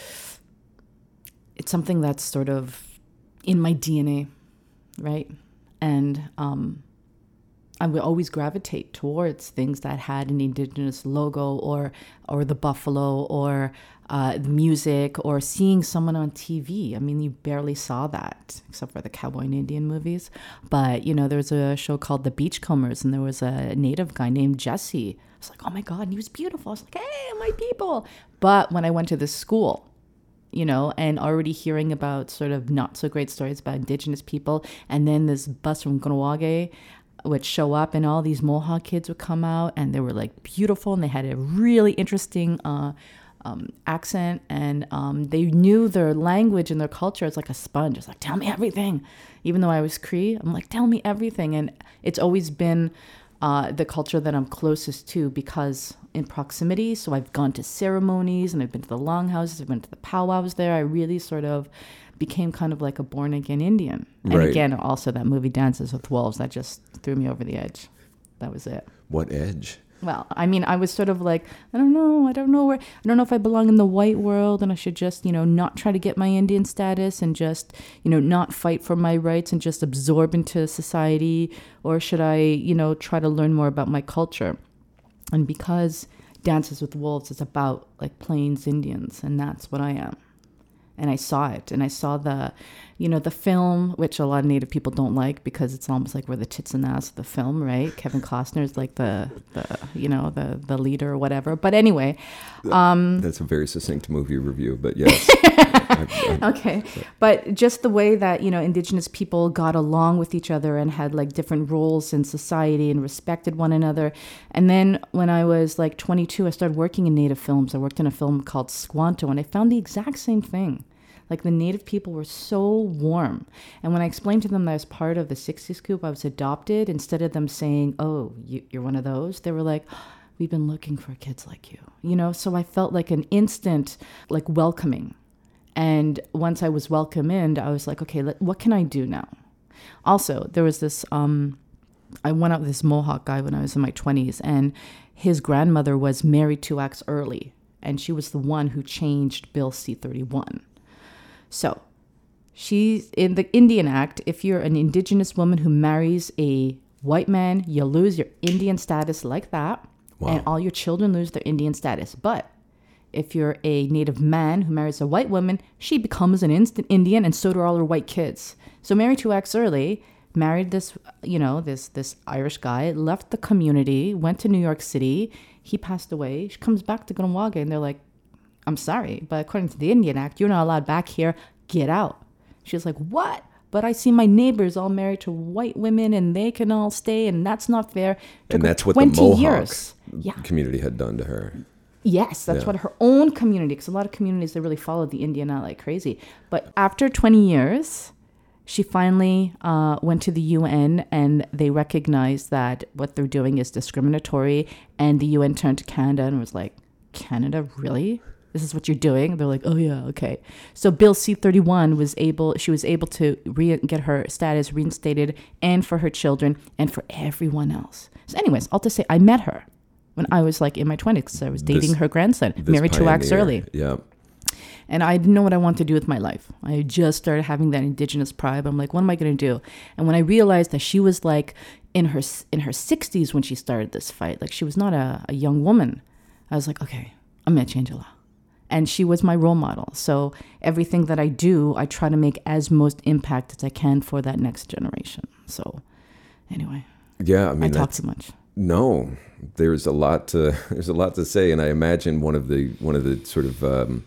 it's something that's sort of in my DNA, right? And I would always gravitate towards things that had an indigenous logo or the buffalo or the music or seeing someone on TV. I mean, you barely saw that except for the cowboy and Indian movies. But, there was a show called The Beachcombers and there was a Native guy named Jesse. I was like, oh my God, and he was beautiful. I was like, hey, my people. But when I went to this school, and already hearing about sort of not so great stories about indigenous people, and then this bus from Kahnawake would show up and all these Mohawk kids would come out and they were like beautiful and they had a really interesting accent and they knew their language and their culture. It's like a sponge. It's like, tell me everything. Even though I was Cree, I'm like, tell me everything. And it's always been the culture that I'm closest to because in proximity. So I've gone to ceremonies and I've been to the longhouses, I've been to the powwows there. I really sort of became kind of like a born again Indian. And again, also that movie Dances with Wolves, that just threw me over the edge. That was it. What edge? Well, I mean, I was sort of like, I don't know if I belong in the white world and I should just, not try to get my Indian status and just, not fight for my rights and just absorb into society, or should I, try to learn more about my culture? And because Dances with Wolves is about like Plains Indians, and that's what I am. And I saw it, and I saw the film, which a lot of Native people don't like because it's almost like we're the tits and ass of the film, right? Kevin Costner is like the leader or whatever. But anyway, that's a very succinct movie review. But yes, okay. But just the way that Indigenous people got along with each other and had like different roles in society and respected one another. And then when I was like 22, I started working in Native films. I worked in a film called Squanto, and I found the exact same thing. Like the Native people were so warm. And when I explained to them that I was part of the 60s Scoop, I was adopted, instead of them saying, oh, you're one of those, they were like, we've been looking for kids like you. So I felt like an instant like welcoming. And once I was welcomed in, I was like, okay, what can I do now? Also, there was this, I went out with this Mohawk guy when I was in my 20s, and his grandmother was married 2 acts early. And she was the one who changed Bill C-31. So, she's in the Indian Act. If you're an Indigenous woman who marries a white man, you lose your Indian status like that. Wow. And all your children lose their Indian status. But if you're a Native man who marries a white woman, she becomes an instant Indian, and so do all her white kids. So, married 2 acts early, married this, this Irish guy, left the community, went to New York City. He passed away. She comes back to Ganawage, and they're like, I'm sorry, but according to the Indian Act, you're not allowed back here. Get out. She was like, what? But I see my neighbors all married to white women and they can all stay, and that's not fair. And that's what the Mohawk community had done to her. Yes, that's what her own community, because a lot of communities, they really followed the Indian Act like crazy. But after 20 years, she finally went to the UN, and they recognized that what they're doing is discriminatory. And the UN turned to Canada and was like, Canada, really? This is what you're doing? They're like, oh yeah, okay. So Bill C-31 she was able to get her status reinstated, and for her children and for everyone else. So anyways, all to say, I met her when I was like in my 20s, because I was dating her grandson, married 2 acts early. Yeah. And I didn't know what I wanted to do with my life. I just started having that Indigenous pride. I'm like, what am I going to do? And when I realized that she was like in her 60s when she started this fight, like she was not a young woman, I was like, okay, I'm going to change a lot. And she was my role model. So everything that I do, I try to make as most impact as I can for that next generation. So anyway, yeah, I mean, I talk too much. No, there's a lot to say, and I imagine one of the sort of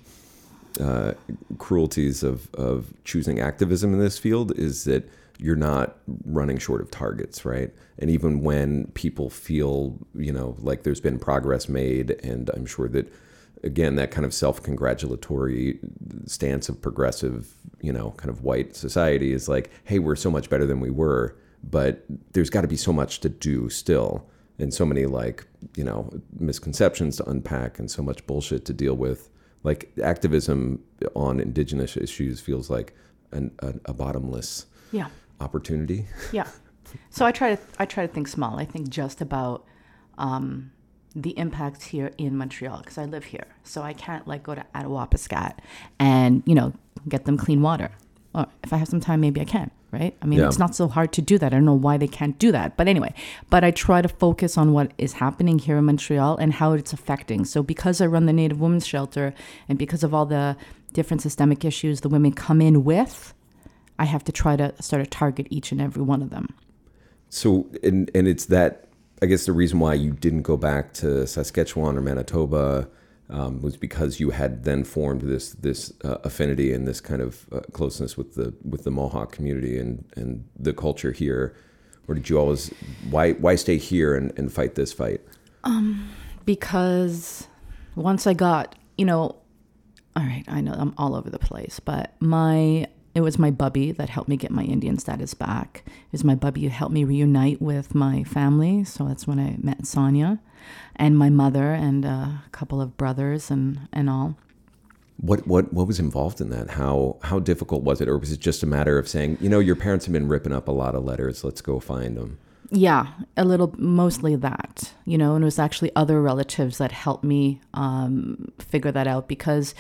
cruelties of choosing activism in this field is that you're not running short of targets, right? And even when people feel, like there's been progress made, and I'm sure that, again, that kind of self-congratulatory stance of progressive, kind of white society is like, hey, we're so much better than we were, but there's got to be so much to do still, and so many misconceptions to unpack, and so much bullshit to deal with. Like activism on Indigenous issues feels like a bottomless opportunity. Yeah. So I try to think small. I think just about the impact here in Montreal, because I live here. So I can't go to Attawapiskat and, get them clean water. Or if I have some time, maybe I can, right? I mean, It's not so hard to do that. I don't know why they can't do that. But anyway, I try to focus on what is happening here in Montreal and how it's affecting. So because I run the Native Women's Shelter, and because of all the different systemic issues the women come in with, I have to try to sort of target each and every one of them. So, and it's that, I guess the reason why you didn't go back to Saskatchewan or Manitoba was because you had then formed this affinity and this kind of closeness with the Mohawk community and the culture here. Or did you always, why stay here and fight this fight? Because once I got, all right, I know I'm all over the place, but it was my bubby that helped me get my Indian status back. It was my bubby who helped me reunite with my family. So that's when I met Sonia and my mother and a couple of brothers and all. What was involved in that? How difficult was it? Or was it just a matter of saying, your parents have been ripping up a lot of letters, let's go find them? Yeah, mostly that, and it was actually other relatives that helped me figure that out, because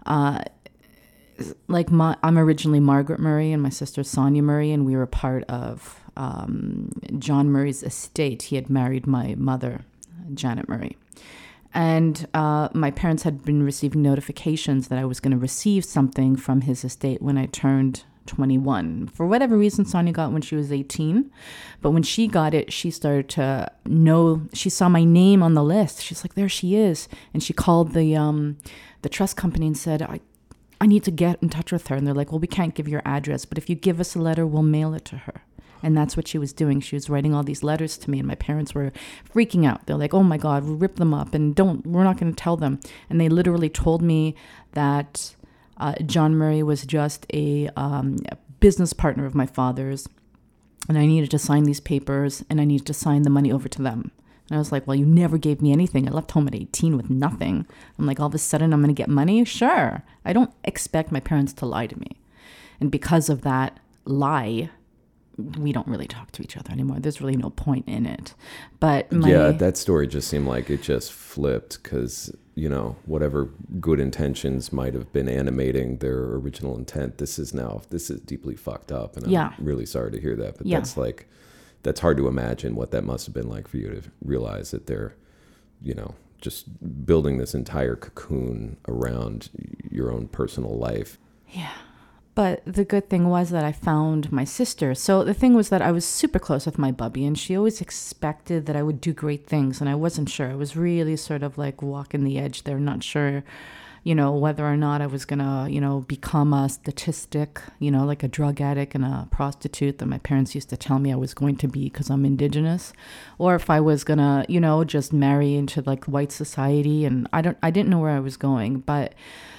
I'm originally Margaret Murray and my sister Sonia Murray, and we were part of John Murray's estate. He had married my mother, Janet Murray. And my parents had been receiving notifications that I was going to receive something from his estate when I turned 21. For whatever reason, Sonia got when she was 18. But when she got it, she started to know, she saw my name on the list. She's like, there she is. And she called the trust company and said, I need to get in touch with her. And they're like, well, we can't give your address, but if you give us a letter, we'll mail it to her. And that's what she was doing. She was writing all these letters to me, and my parents were freaking out. They're like, oh my God, we'll rip them up, and we're not going to tell them. And they literally told me that John Murray was just a business partner of my father's, and I needed to sign these papers, and I needed to sign the money over to them. And I was like, well, you never gave me anything. I left home at 18 with nothing. I'm like, all of a sudden I'm going to get money? Sure. I don't expect my parents to lie to me. And because of that lie, we don't really talk to each other anymore. There's really no point in it. But that story just seemed like it just flipped because, you know, whatever good intentions might have been animating their original intent, this is deeply fucked up. And I'm really sorry to hear that. But that's hard to imagine what that must have been like for you to realize that they're, you know, just building this entire cocoon around your own personal life. Yeah. But the good thing was that I found my sister. So the thing was that I was super close with my bubby, and she always expected that I would do great things, and I wasn't sure. I was really sort of like walking the edge there, not sure, you know, whether or not I was going to, you know, become a statistic, you know, like a drug addict and a prostitute that my parents used to tell me I was going to be because I'm Indigenous, or if I was going to, you know, just marry into like white society. And I didn't know where I was going, but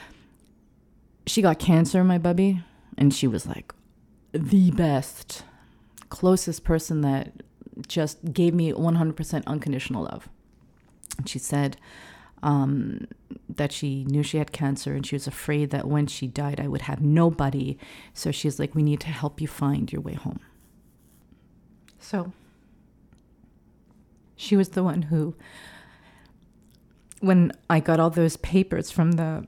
she got cancer, my bubby, and she was like the best, closest person that just gave me 100% unconditional love. And she said that she knew she had cancer, and she was afraid that when she died, I would have nobody. So she's like, we need to help you find your way home. So she was the one who, when I got all those papers from the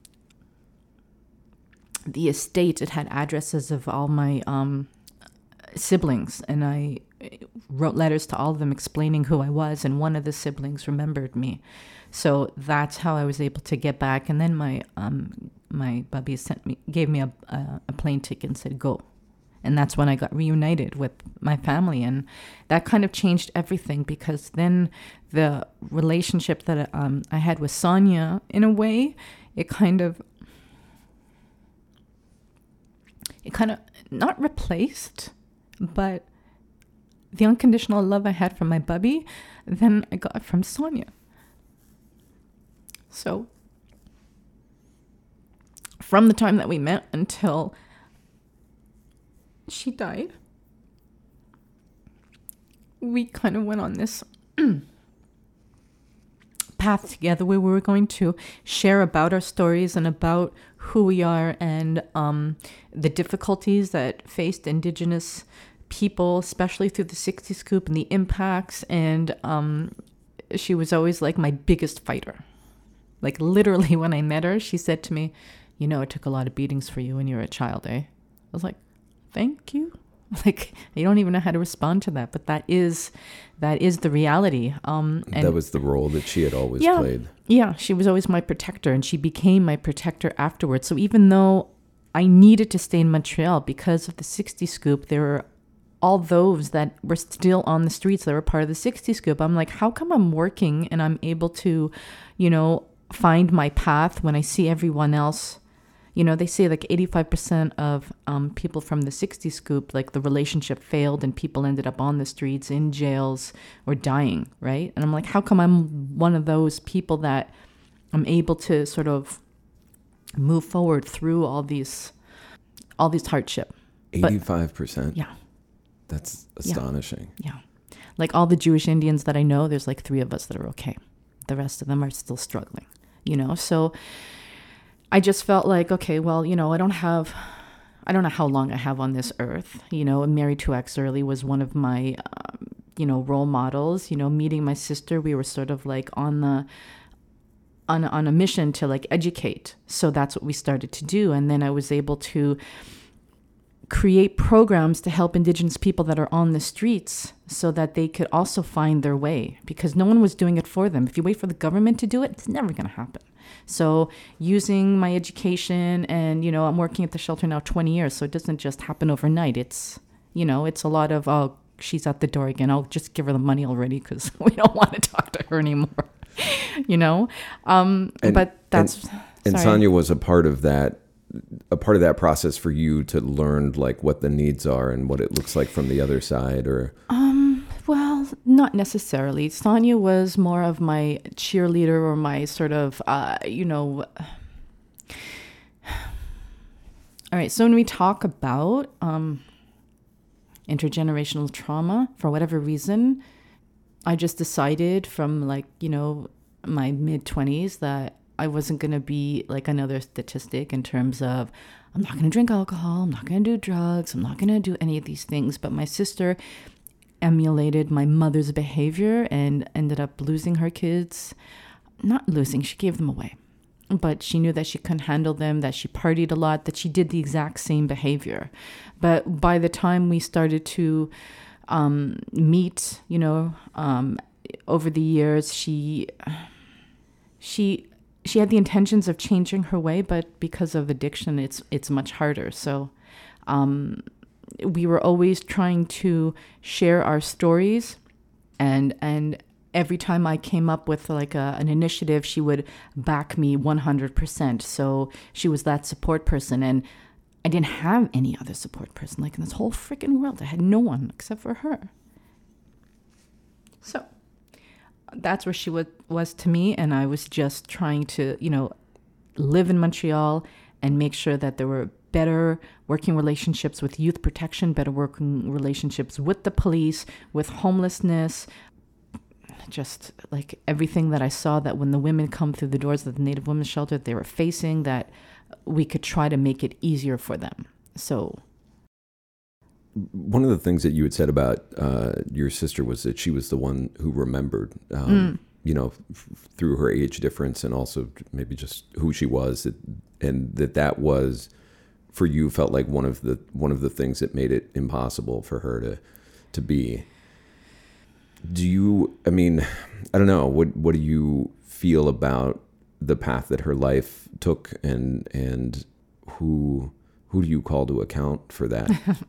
estate, it had addresses of all my siblings, and I wrote letters to all of them explaining who I was, and one of the siblings remembered me. So that's how I was able to get back. And then my bubby gave me a plane ticket and said, go. And that's when I got reunited with my family. And that kind of changed everything, because then the relationship that I had with Sonia, in a way, it kind of not replaced, but the unconditional love I had from my bubby, then I got from Sonia. So from the time that we met until she died, we kind of went on this path together where we were going to share about our stories and about who we are, and the difficulties that faced Indigenous people, especially through the 60 Scoop, and the impacts. And she was always like my biggest fighter. Like literally when I met her, she said to me, you know, it took a lot of beatings for you when you were a child, eh? I was like, thank you. Like, I don't even know how to respond to that, but that is the reality. And that was the role that she had always played. Yeah, she was always my protector, and she became my protector afterwards. So even though I needed to stay in Montreal because of the 60 Scoop, there were all those that were still on the streets that were part of the 60 Scoop. I'm like, how come I'm working and I'm able to, you know, find my path when I see everyone else? You know, they say like 85% of people from the 60 Scoop, like the relationship failed and people ended up on the streets, in jails, or dying, right? And I'm like, how come I'm one of those people that I'm able to sort of move forward through all these hardship? 85%? Yeah. That's astonishing. Yeah. Like all the Jewish Indians that I know, there's like 3 of us that are okay. The rest of them are still struggling, you know? So I just felt like, okay, well, you know, I don't know how long I have on this earth. You know, Married to X Early was one of my, you know, role models. You know, meeting my sister, we were sort of like on a mission to like educate. So that's what we started to do. And then I was able to create programs to help Indigenous people that are on the streets so that they could also find their way, because no one was doing it for them. If you wait for the government to do it, it's never going to happen. So using my education and, I'm working at the shelter now 20 years, so it doesn't just happen overnight. It's, it's a lot of, oh, she's at the door again. I'll just give her the money already because we don't want to talk to her anymore, but that's... And Sonia was a part of that process for you to learn like what the needs are and what it looks like from the other side, or? Well, not necessarily. Sonia was more of my cheerleader or my sort of, All right. So when we talk about intergenerational trauma, for whatever reason, I just decided from my mid-20s that I wasn't going to be like another statistic in terms of I'm not going to drink alcohol, I'm not going to do drugs, I'm not going to do any of these things. But my sister emulated my mother's behavior and ended up losing her kids. Not losing, she gave them away. But she knew that she couldn't handle them, that she partied a lot, that she did the exact same behavior. But by the time we started to meet, over the years, she had the intentions of changing her way, but because of addiction, it's much harder. So we were always trying to share our stories, and every time I came up with like an initiative, she would back me 100%. So she was that support person, and I didn't have any other support person. Like in this whole freaking world, I had no one except for her. So that's where she was to me, and I was just trying to, live in Montreal and make sure that there were better working relationships with youth protection, better working relationships with the police, with homelessness, just like everything that I saw that when the women come through the doors of the Native Women's Shelter, they were facing, that we could try to make it easier for them. So one of the things that you had said about your sister was that she was the one who remembered, through her age difference and also maybe just who she was, and that was for you felt like one of the things that made it impossible for her to be. Do you? I mean, I don't know. What do you feel about the path that her life took, and who do you call to account for that?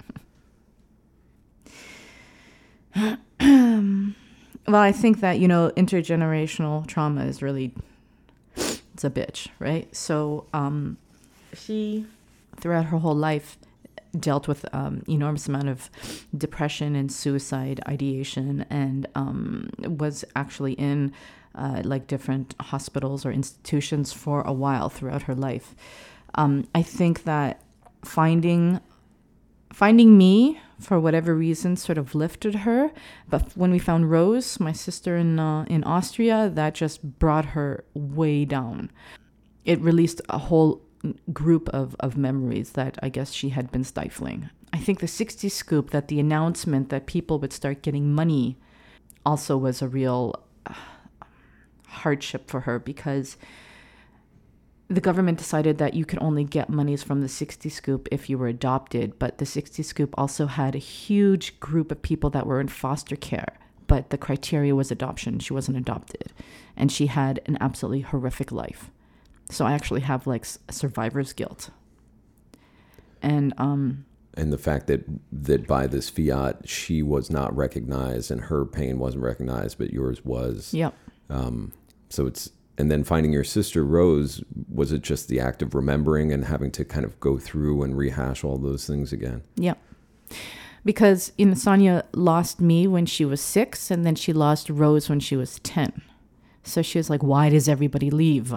Well, I think that, intergenerational trauma is really, it's a bitch, right? So she, throughout her whole life, dealt with enormous amount of depression and suicide ideation, and was actually in different hospitals or institutions for a while throughout her life. I think that finding me, for whatever reason, sort of lifted her. But when we found Rose, my sister in Austria, that just brought her way down. It released a whole group of memories that I guess she had been stifling. I think the 60 Scoop, that the announcement that people would start getting money also was a real hardship for her, because the government decided that you could only get monies from the 60 Scoop if you were adopted, but the 60 Scoop also had a huge group of people that were in foster care, but the criteria was adoption. She wasn't adopted, and she had an absolutely horrific life. So I actually have survivor's guilt. And the fact that by this fiat, she was not recognized and her pain wasn't recognized, but yours was. Yep. And then finding your sister, Rose, was it just the act of remembering and having to kind of go through and rehash all those things again? Yeah. Because Sonia lost me when she was 6, and then she lost Rose when she was 10. So she was like, why does everybody leave?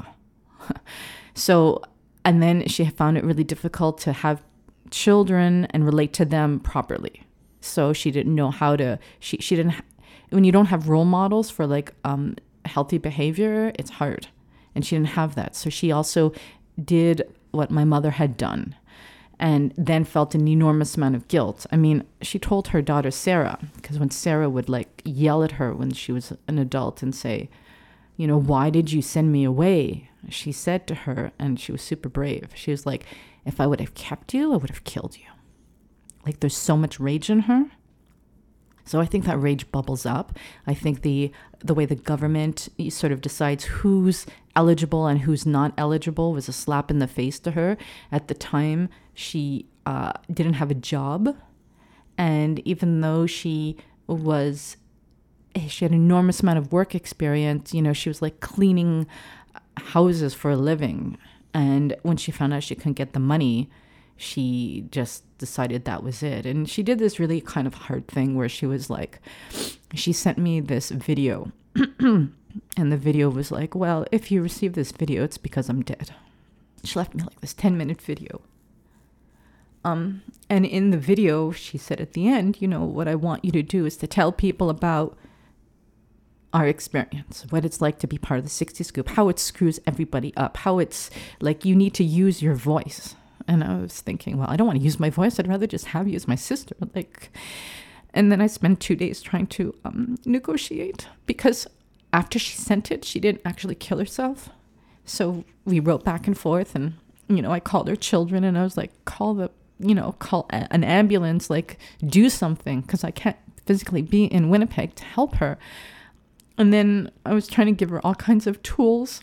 And then she found it really difficult to have children and relate to them properly. So she didn't know how to, she didn't, when you don't have role models for healthy behavior, it's hard. And she didn't have that. So she also did what my mother had done, and then felt an enormous amount of guilt. I mean, she told her daughter Sarah, because when Sarah would yell at her when she was an adult and say, why did you send me away? She said to her, and she was super brave, she was like, if I would have kept you, I would have killed you. like there's so much rage in her. So I think that rage bubbles up. I think the way the government sort of decides who's eligible and who's not eligible was a slap in the face to her. At the time, she didn't have a job. And even though she had an enormous amount of work experience, you know, she was like cleaning houses for a living. And when she found out she couldn't get the money, she just decided that was it. And she did this really kind of hard thing where she was like, she sent me this video. And the video was like, well, if you receive this video, it's because I'm dead. She left me like this 10-minute video. And in the video, she said at the end, you know, what I want you to do is to tell people about our experience, what it's like to be part of the 60 Scoop, how it screws everybody up, how it's like you need to use your voice. And I was thinking, well, I don't want to use my voice. I'd rather just have you as my sister. Like, and then I spent 2 days trying to negotiate, because after she sent it, she didn't actually kill herself. So we wrote back and forth, and, you know, I called her children and I was like, call an ambulance, like do something, because I can't physically be in Winnipeg to help her. And then I was trying to give her all kinds of tools.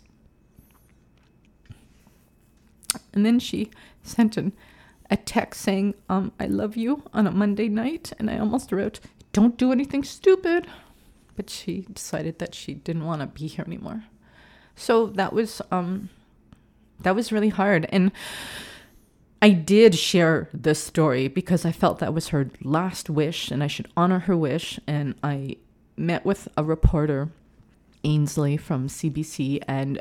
And then she sent a text saying, I love you on a Monday night. And I almost wrote, don't do anything stupid. But she decided that she didn't want to be here anymore. So that was really hard. And I did share this story because I felt that was her last wish and I should honor her wish. And I met with a reporter, Ainsley from CBC, and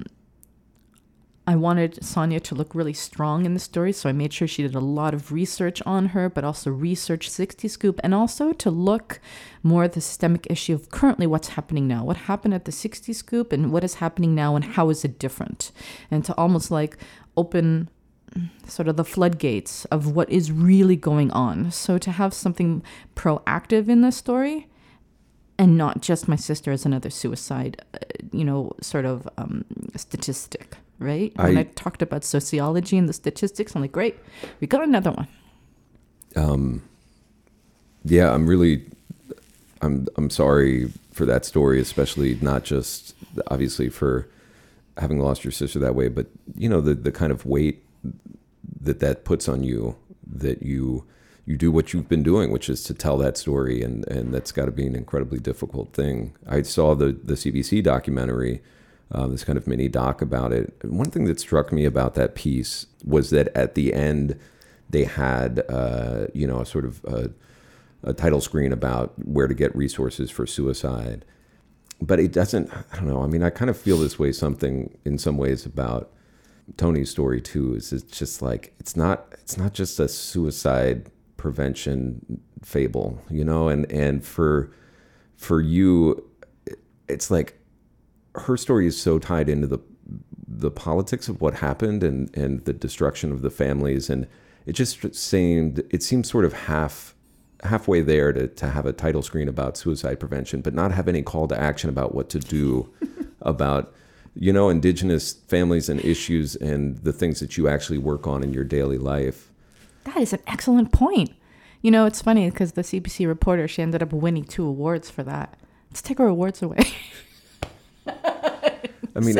I wanted Sonia to look really strong in the story, so I made sure she did a lot of research on her, but also research 60 Scoop, and also to look more at the systemic issue of currently what's happening now. What happened at the 60 Scoop and what is happening now and how is it different? And to almost like open sort of the floodgates of what is really going on. So to have something proactive in this story and not just my sister as another suicide, statistic. Right? When I talked about sociology and the statistics, I'm like, great, we got another one. Yeah, I'm sorry for that story, especially not just obviously for having lost your sister that way, but you know, the kind of weight that puts on you, that you do what you've been doing, which is to tell that story, and that's got to be an incredibly difficult thing. I saw the CBC documentary, this kind of mini doc about it. One thing that struck me about that piece was that at the end they had, a sort of a title screen about where to get resources for suicide. But it doesn't, I don't know. I mean, I kind of feel this way in some ways about Tony's story too. Is it's just like, it's not just a suicide prevention fable, you know, and for you, it's like, her story is so tied into the politics of what happened and the destruction of the families, and it seems sort of halfway there to have a title screen about suicide prevention, but not have any call to action about what to do about, you know, Indigenous families and issues and the things that you actually work on in your daily life. That is an excellent point. You know, it's funny because the CBC reporter, she ended up winning 2 awards for that. Let's take her awards away. I mean,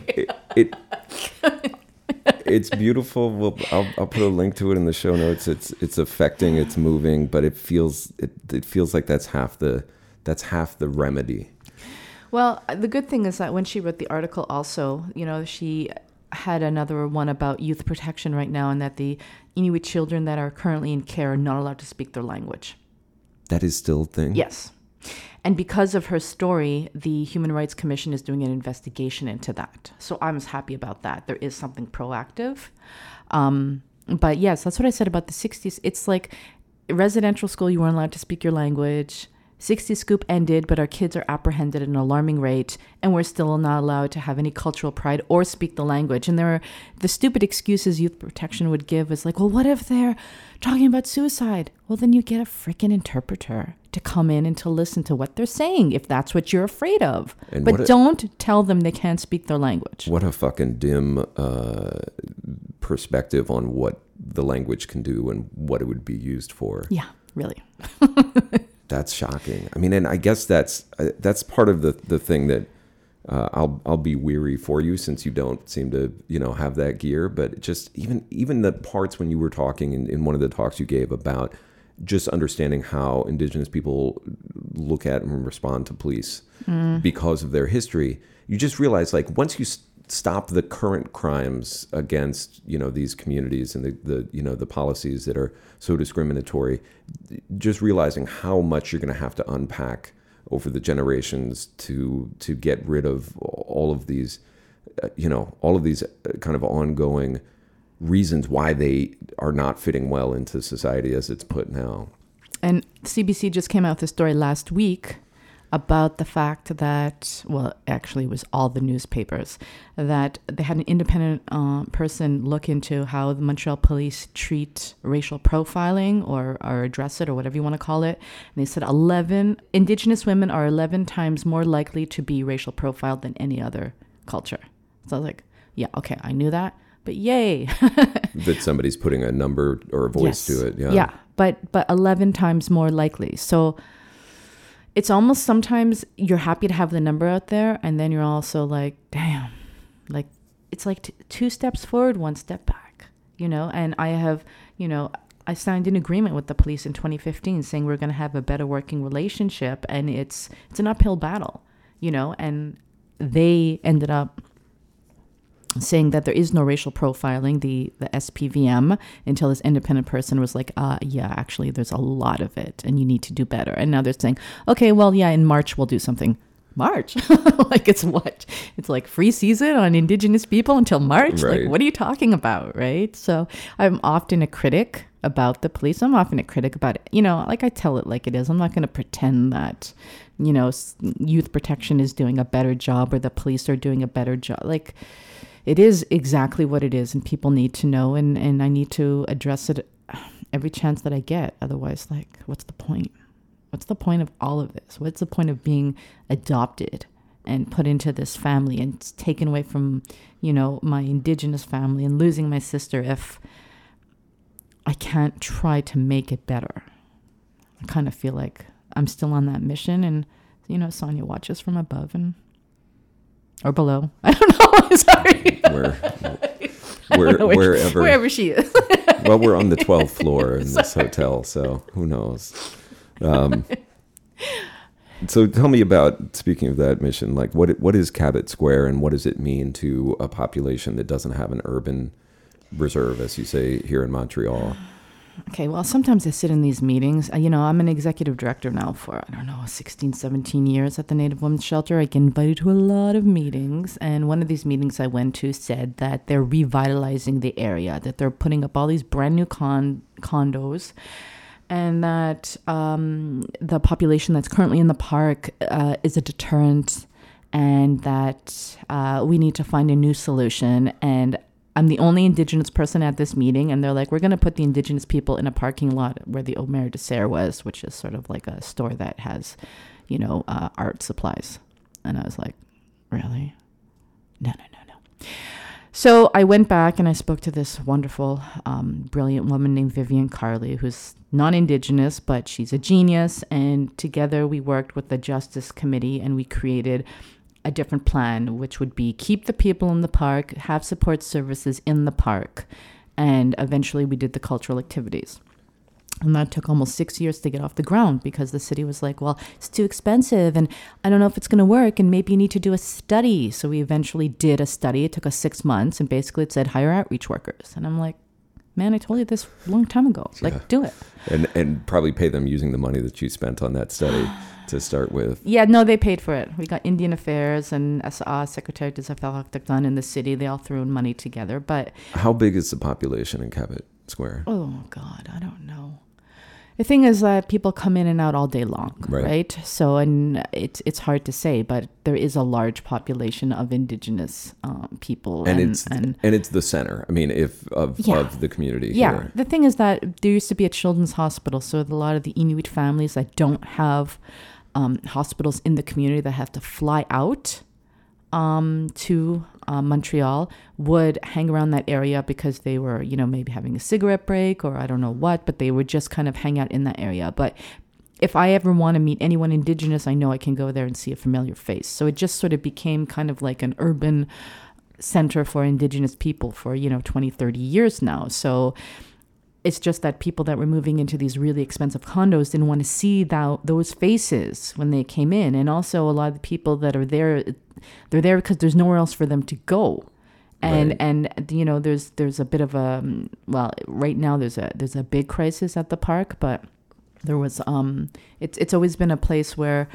it's beautiful. I'll put a link to it in the show notes. It's affecting, it's moving, but it feels like that's half the remedy. Well, the good thing is that when she wrote the article, also, you know, she had another one about youth protection right now, and that the Inuit children that are currently in care are not allowed to speak their language. That is still a thing? Yes. And because of her story, the Human Rights Commission is doing an investigation into that. So I'm happy about that. There is something proactive. But yes, that's what I said about the 60s. It's like residential school, you weren't allowed to speak your language. 60 Scoop ended, but our kids are apprehended at an alarming rate, and we're still not allowed to have any cultural pride or speak the language. And there are the stupid excuses youth protection would give is like, well, what if they're talking about suicide? Well, then you get a freaking interpreter to come in and to listen to what they're saying if that's what you're afraid of. But don't tell them they can't speak their language. What a fucking dim perspective on what the language can do and what it would be used for. Yeah, really. That's shocking. I mean, and I guess that's part of the thing that I'll be weary for you, since you don't seem to, have that gear. But just even the parts when you were talking in one of the talks you gave about just understanding how Indigenous people look at and respond to police because of their history, you just realize, like, once you stop the current crimes against, these communities and the policies that are so discriminatory, just realizing how much you're going to have to unpack over the generations to get rid of all of these kind of ongoing reasons why they are not fitting well into society as it's put now. And CBC just came out with a story last week about the fact that, well, actually it was all the newspapers, that they had an independent person look into how the Montreal police treat racial profiling or address it, or whatever you want to call it. And they said Indigenous women are 11 times more likely to be racial profiled than any other culture. So I was like, yeah, okay, I knew that, but yay. That somebody's putting a number or a voice to it. Yeah. Yeah, but 11 times more likely. So it's almost sometimes you're happy to have the number out there, and then you're also like, damn, like it's like two steps forward, one step back, and I have, I signed an agreement with the police in 2015 saying we're going to have a better working relationship, and it's an uphill battle, and they ended up saying that there is no racial profiling, the SPVM, until this independent person was like, yeah, actually, there's a lot of it, and you need to do better. And now they're saying, okay, well, yeah, in March, we'll do something. March? Like, it's what? It's like free season on Indigenous people until March? Right. Like, what are you talking about, right? So I'm often a critic about the police. I'm often a critic about it. Like, I tell it like it is. I'm not going to pretend that, youth protection is doing a better job or the police are doing a better job. Like, it is exactly what it is, and people need to know, and I need to address it every chance that I get. Otherwise, like, what's the point? What's the point of all of this? What's the point of being adopted and put into this family and taken away from, my Indigenous family and losing my sister if I can't try to make it better? I kind of feel like I'm still on that mission, and, Sonia watches from above or below. I don't know. Sorry. Wherever she is. Well, we're on the 12th floor in this hotel, so who knows? So tell me about, speaking of that mission, like what is Cabot Square, and what does it mean to a population that doesn't have an urban reserve, as you say, here in Montreal? Okay, well, sometimes I sit in these meetings. I'm an executive director now for, 16, 17 years at the Native Women's Shelter. I get invited to a lot of meetings. And one of these meetings I went to said that they're revitalizing the area, that they're putting up all these brand new condos, and that the population that's currently in the park is a deterrent, and that we need to find a new solution. And I'm the only Indigenous person at this meeting, and they're like, we're going to put the Indigenous people in a parking lot where the Omer de Serre was, which is sort of like a store that has, art supplies. And I was like, really? No. So I went back and I spoke to this wonderful, brilliant woman named Vivian Carley, who's non-Indigenous, but she's a genius. And together we worked with the Justice Committee, and we created a different plan, which would be keep the people in the park, have support services in the park, and eventually we did the cultural activities. And that took almost 6 years to get off the ground, because the city was like, well, it's too expensive, and I don't know if it's going to work, and maybe you need to do a study. So we eventually did a study. It took us 6 months, and basically it said hire outreach workers. And I'm like, man, I told you this a long time ago. Like, do it. And probably pay them using the money that you spent on that study to start with. Yeah, no, they paid for it. We got Indian Affairs and SA, Secretary des Affaires Autochtones in the city. They all threw in money together. But how big is the population in Cabot Square? Oh, God, I don't know. The thing is that people come in and out all day long, right? So, and it's hard to say, but there is a large population of Indigenous people, and it's the center. I mean, of the community. Yeah, here. The thing is that there used to be a children's hospital, so a lot of the Inuit families that don't have hospitals in the community that have to fly out to Montreal would hang around that area because they were, maybe having a cigarette break or I don't know what, but they would just kind of hang out in that area. But if I ever want to meet anyone Indigenous, I know I can go there and see a familiar face. So it just sort of became kind of like an urban center for Indigenous people for, 20, 30 years now. So it's just that people that were moving into these really expensive condos didn't want to see those faces when they came in. And also a lot of the people that are there, they're there because there's nowhere else for them to go. And there's a bit of right now there's a big crisis at the park, but there was it's always been a place where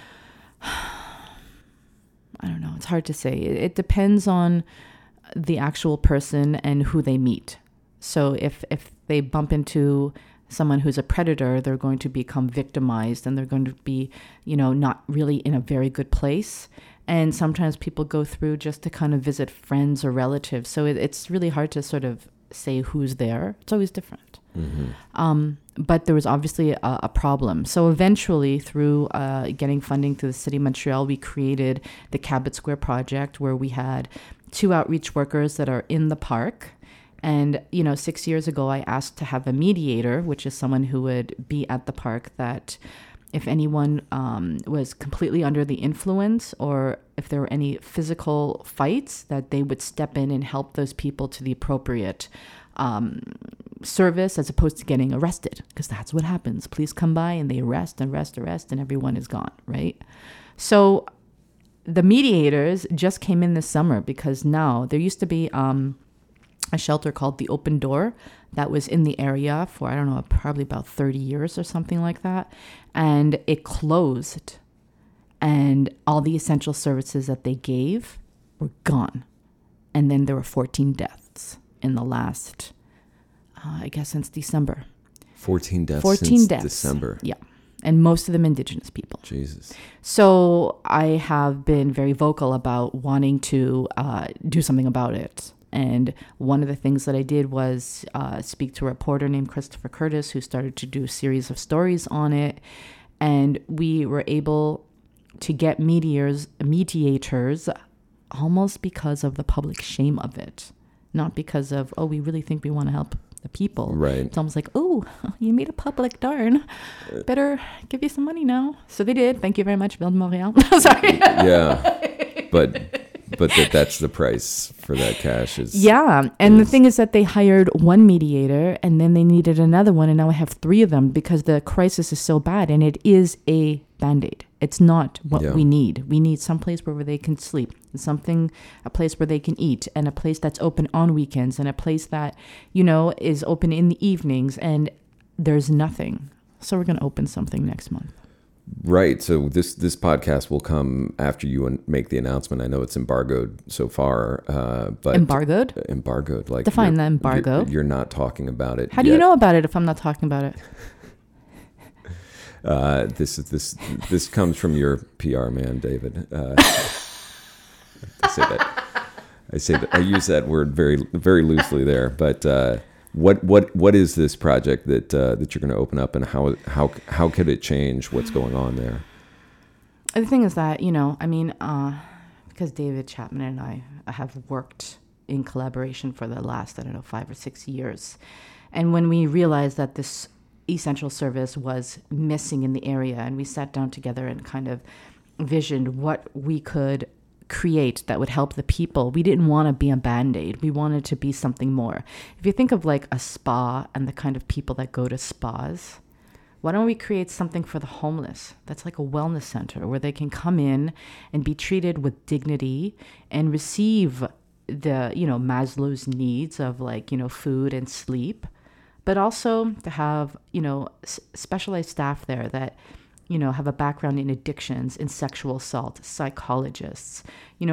I don't know, it's hard to say. It depends on the actual person and who they meet. So if they bump into someone who's a predator, they're going to become victimized and they're going to be, not really in a very good place. And sometimes people go through just to kind of visit friends or relatives. So it's really hard to sort of say who's there. It's always different. Mm-hmm. But there was obviously a problem. So eventually, through getting funding through the City of Montreal, we created the Cabot Square Project, where we had 2 outreach workers that are in the park. And, 6 years ago, I asked to have a mediator, which is someone who would be at the park that if anyone was completely under the influence or if there were any physical fights, that they would step in and help those people to the appropriate service as opposed to getting arrested, because that's what happens. Police come by and they arrest, and everyone is gone, right? So the mediators just came in this summer because now there used to be a shelter called the Open Door that was in the area for, I don't know, probably about 30 years or something like that. And it closed. And all the essential services that they gave were gone. And then there were 14 deaths in the last, I guess, since December. 14 deaths since December. Yeah. And most of them Indigenous people. Jesus. So I have been very vocal about wanting to do something about it. And one of the things that I did was speak to a reporter named Christopher Curtis, who started to do a series of stories on it. And we were able to get mediators almost because of the public shame of it. Not because of, we really think we want to help the people. Right. It's almost like, you made a public, darn. Better give you some money now. So they did. Thank you very much, Ville de Montréal. Sorry. Yeah. But that's the price for that cash is. Yeah. And the thing is that they hired one mediator and then they needed another one. And now I have 3 of them because the crisis is so bad. And it is a Band-Aid. It's not what we need. We need some place where they can sleep, a place where they can eat, and a place that's open on weekends, and a place that, is open in the evenings. And there's nothing. So we're going to open something next month. Right. So this podcast will come after you make the announcement. I know it's embargoed so far, but embargoed. Like define the embargo. You're not talking about it. How do you know about it if I'm not talking about it? This comes from your PR man, David. I say that. I use that word very very loosely there, but. What is this project that you're going to open up, and how could it change what's going on there? The thing is that because David Chapman and I have worked in collaboration for the last 5 or 6 years, and when we realized that this essential service was missing in the area, and we sat down together and kind of visioned what we could create that would help the people. We didn't want to be a Band-Aid. We wanted to be something more. If you think of like a spa and the kind of people that go to spas, why don't we create something for the homeless that's like a wellness center where they can come in and be treated with dignity and receive the, Maslow's needs of food and sleep, but also to have, specialized staff there that have a background in addictions, in sexual assault, psychologists,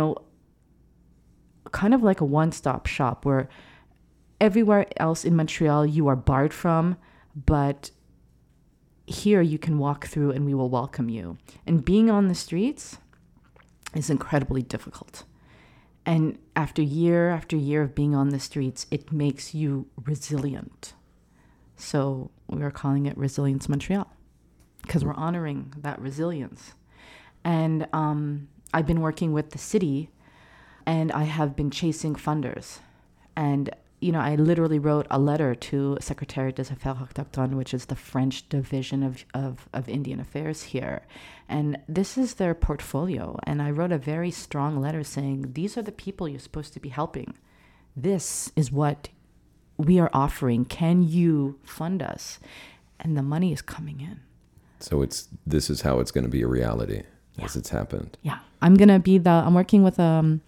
kind of like a one-stop shop where everywhere else in Montreal you are barred from, but here you can walk through and we will welcome you. And being on the streets is incredibly difficult. And after year of being on the streets, it makes you resilient. So we are calling it Resilience Montreal, because we're honoring that resilience. And I've been working with the city And I have been chasing funders. And, you know, I literally wrote a letter to Secrétaire des Affaires Autochtones, which is the French division of Indian Affairs here. And this is their portfolio. And I wrote a very strong letter saying, these are the people you're supposed to be helping. This is what we are offering. Can you fund us? And the money is coming in. So this is how it's going to be a reality as it's happened. Yeah. I'm working with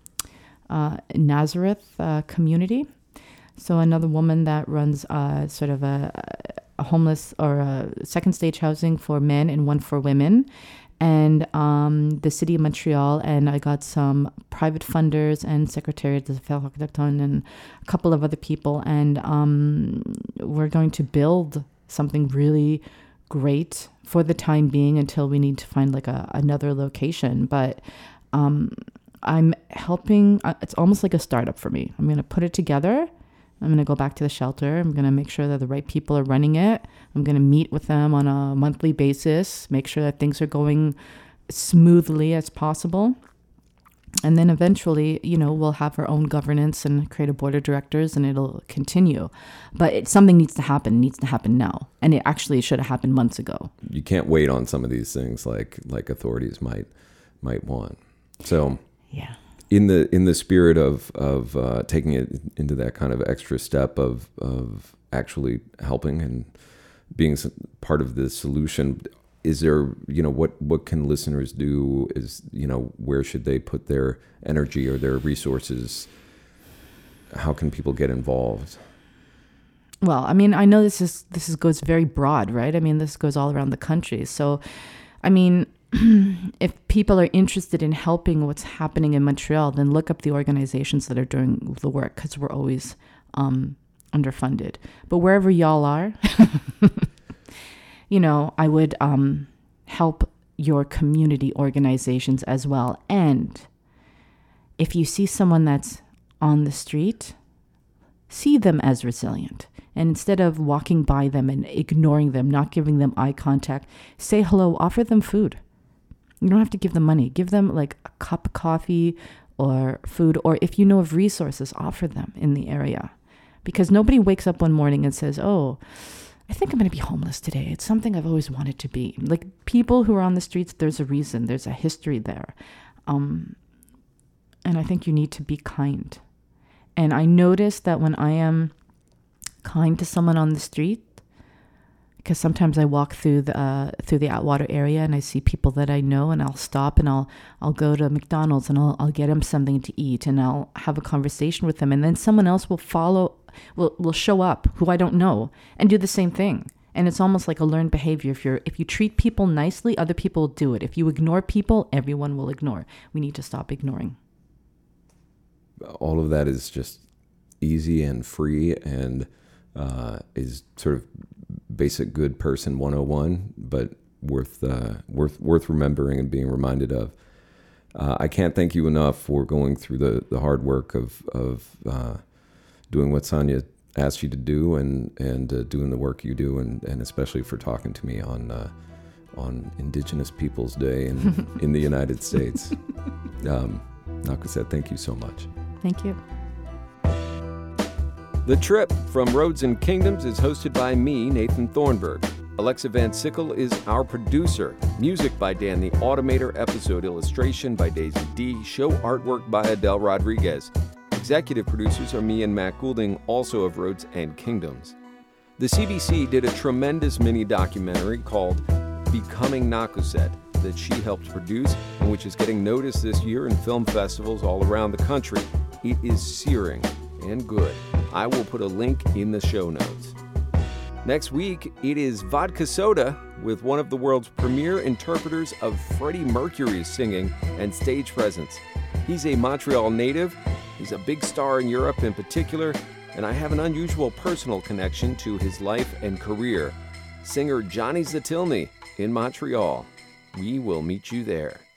Nazareth community. So another woman that runs sort of a homeless or a second stage housing for men and one for women. And the city of Montreal, and I got some private funders and Secrétaire des Affaires Autochtones and a couple of other people. And we're going to build something really great for the time being until we need to find like another location. But I'm helping. It's almost like a startup for me. I'm going to put it together. I'm going to go back to the shelter. I'm going to make sure that the right people are running it. I'm going to meet with them on a monthly basis, make sure that things are going smoothly as possible. And then eventually, you know, we'll have our own governance and create a board of directors, and it'll continue. But something needs to happen now. And it actually should have happened months ago. You can't wait on some of these things like authorities might want. So yeah. In the spirit of taking it into that kind of extra step of actually helping and being part of the solution, is there, you know, what can listeners do? Is, you know, where should they put their energy or their resources? How can people get involved? Well, I mean, I know this goes very broad, right? I mean, this goes all around the country. So, I mean, if people are interested in helping what's happening in Montreal, then look up the organizations that are doing the work, because we're always underfunded. But wherever y'all are, you know, I would help your community organizations as well. And if you see someone that's on the street, see them as resilient. And instead of walking by them and ignoring them, not giving them eye contact, say hello, offer them food. You don't have to give them money. Give them like a cup of coffee or food, or if you know of resources, offer them in the area. Because nobody wakes up one morning and says, oh, I think I'm going to be homeless today. It's something I've always wanted to be. Like, people who are on the streets, there's a reason. There's a history there. And I think you need to be kind. And I notice that when I am kind to someone on the street, because sometimes I walk through the Atwater area and I see people that I know, and I'll stop and I'll go to McDonald's and I'll get them something to eat, and I'll have a conversation with them, and then someone else will follow, will show up who I don't know and do the same thing. And it's almost like a learned behavior. If you treat people nicely, other people will do it. If you ignore people, everyone will ignore. We need to stop ignoring. All of that is just easy and free, and is sort of basic good person 101, but worth remembering and being reminded of. I can't thank you enough for going through the hard work of doing what Sonia asked you to do, and doing the work you do, and especially for talking to me on Indigenous Peoples Day in the United States. Nakusset, thank you so much. Thank you. The Trip from Roads and Kingdoms is hosted by me, Nathan Thornburg. Alexa Van Sickle is our producer. Music by Dan the Automator, episode illustration by Daisy D, show artwork by Adele Rodriguez. Executive producers are me and Matt Goulding, also of Roads and Kingdoms. The CBC did a tremendous mini-documentary called Becoming Nakusset that she helped produce, and which is getting noticed this year in film festivals all around the country. It is searing and good. I will put a link in the show notes. Next week, it is Vodka Soda with one of the world's premier interpreters of Freddie Mercury's singing and stage presence. He's a Montreal native. He's a big star in Europe in particular, and I have an unusual personal connection to his life and career. Singer Johnny Zatilny in Montreal. We will meet you there.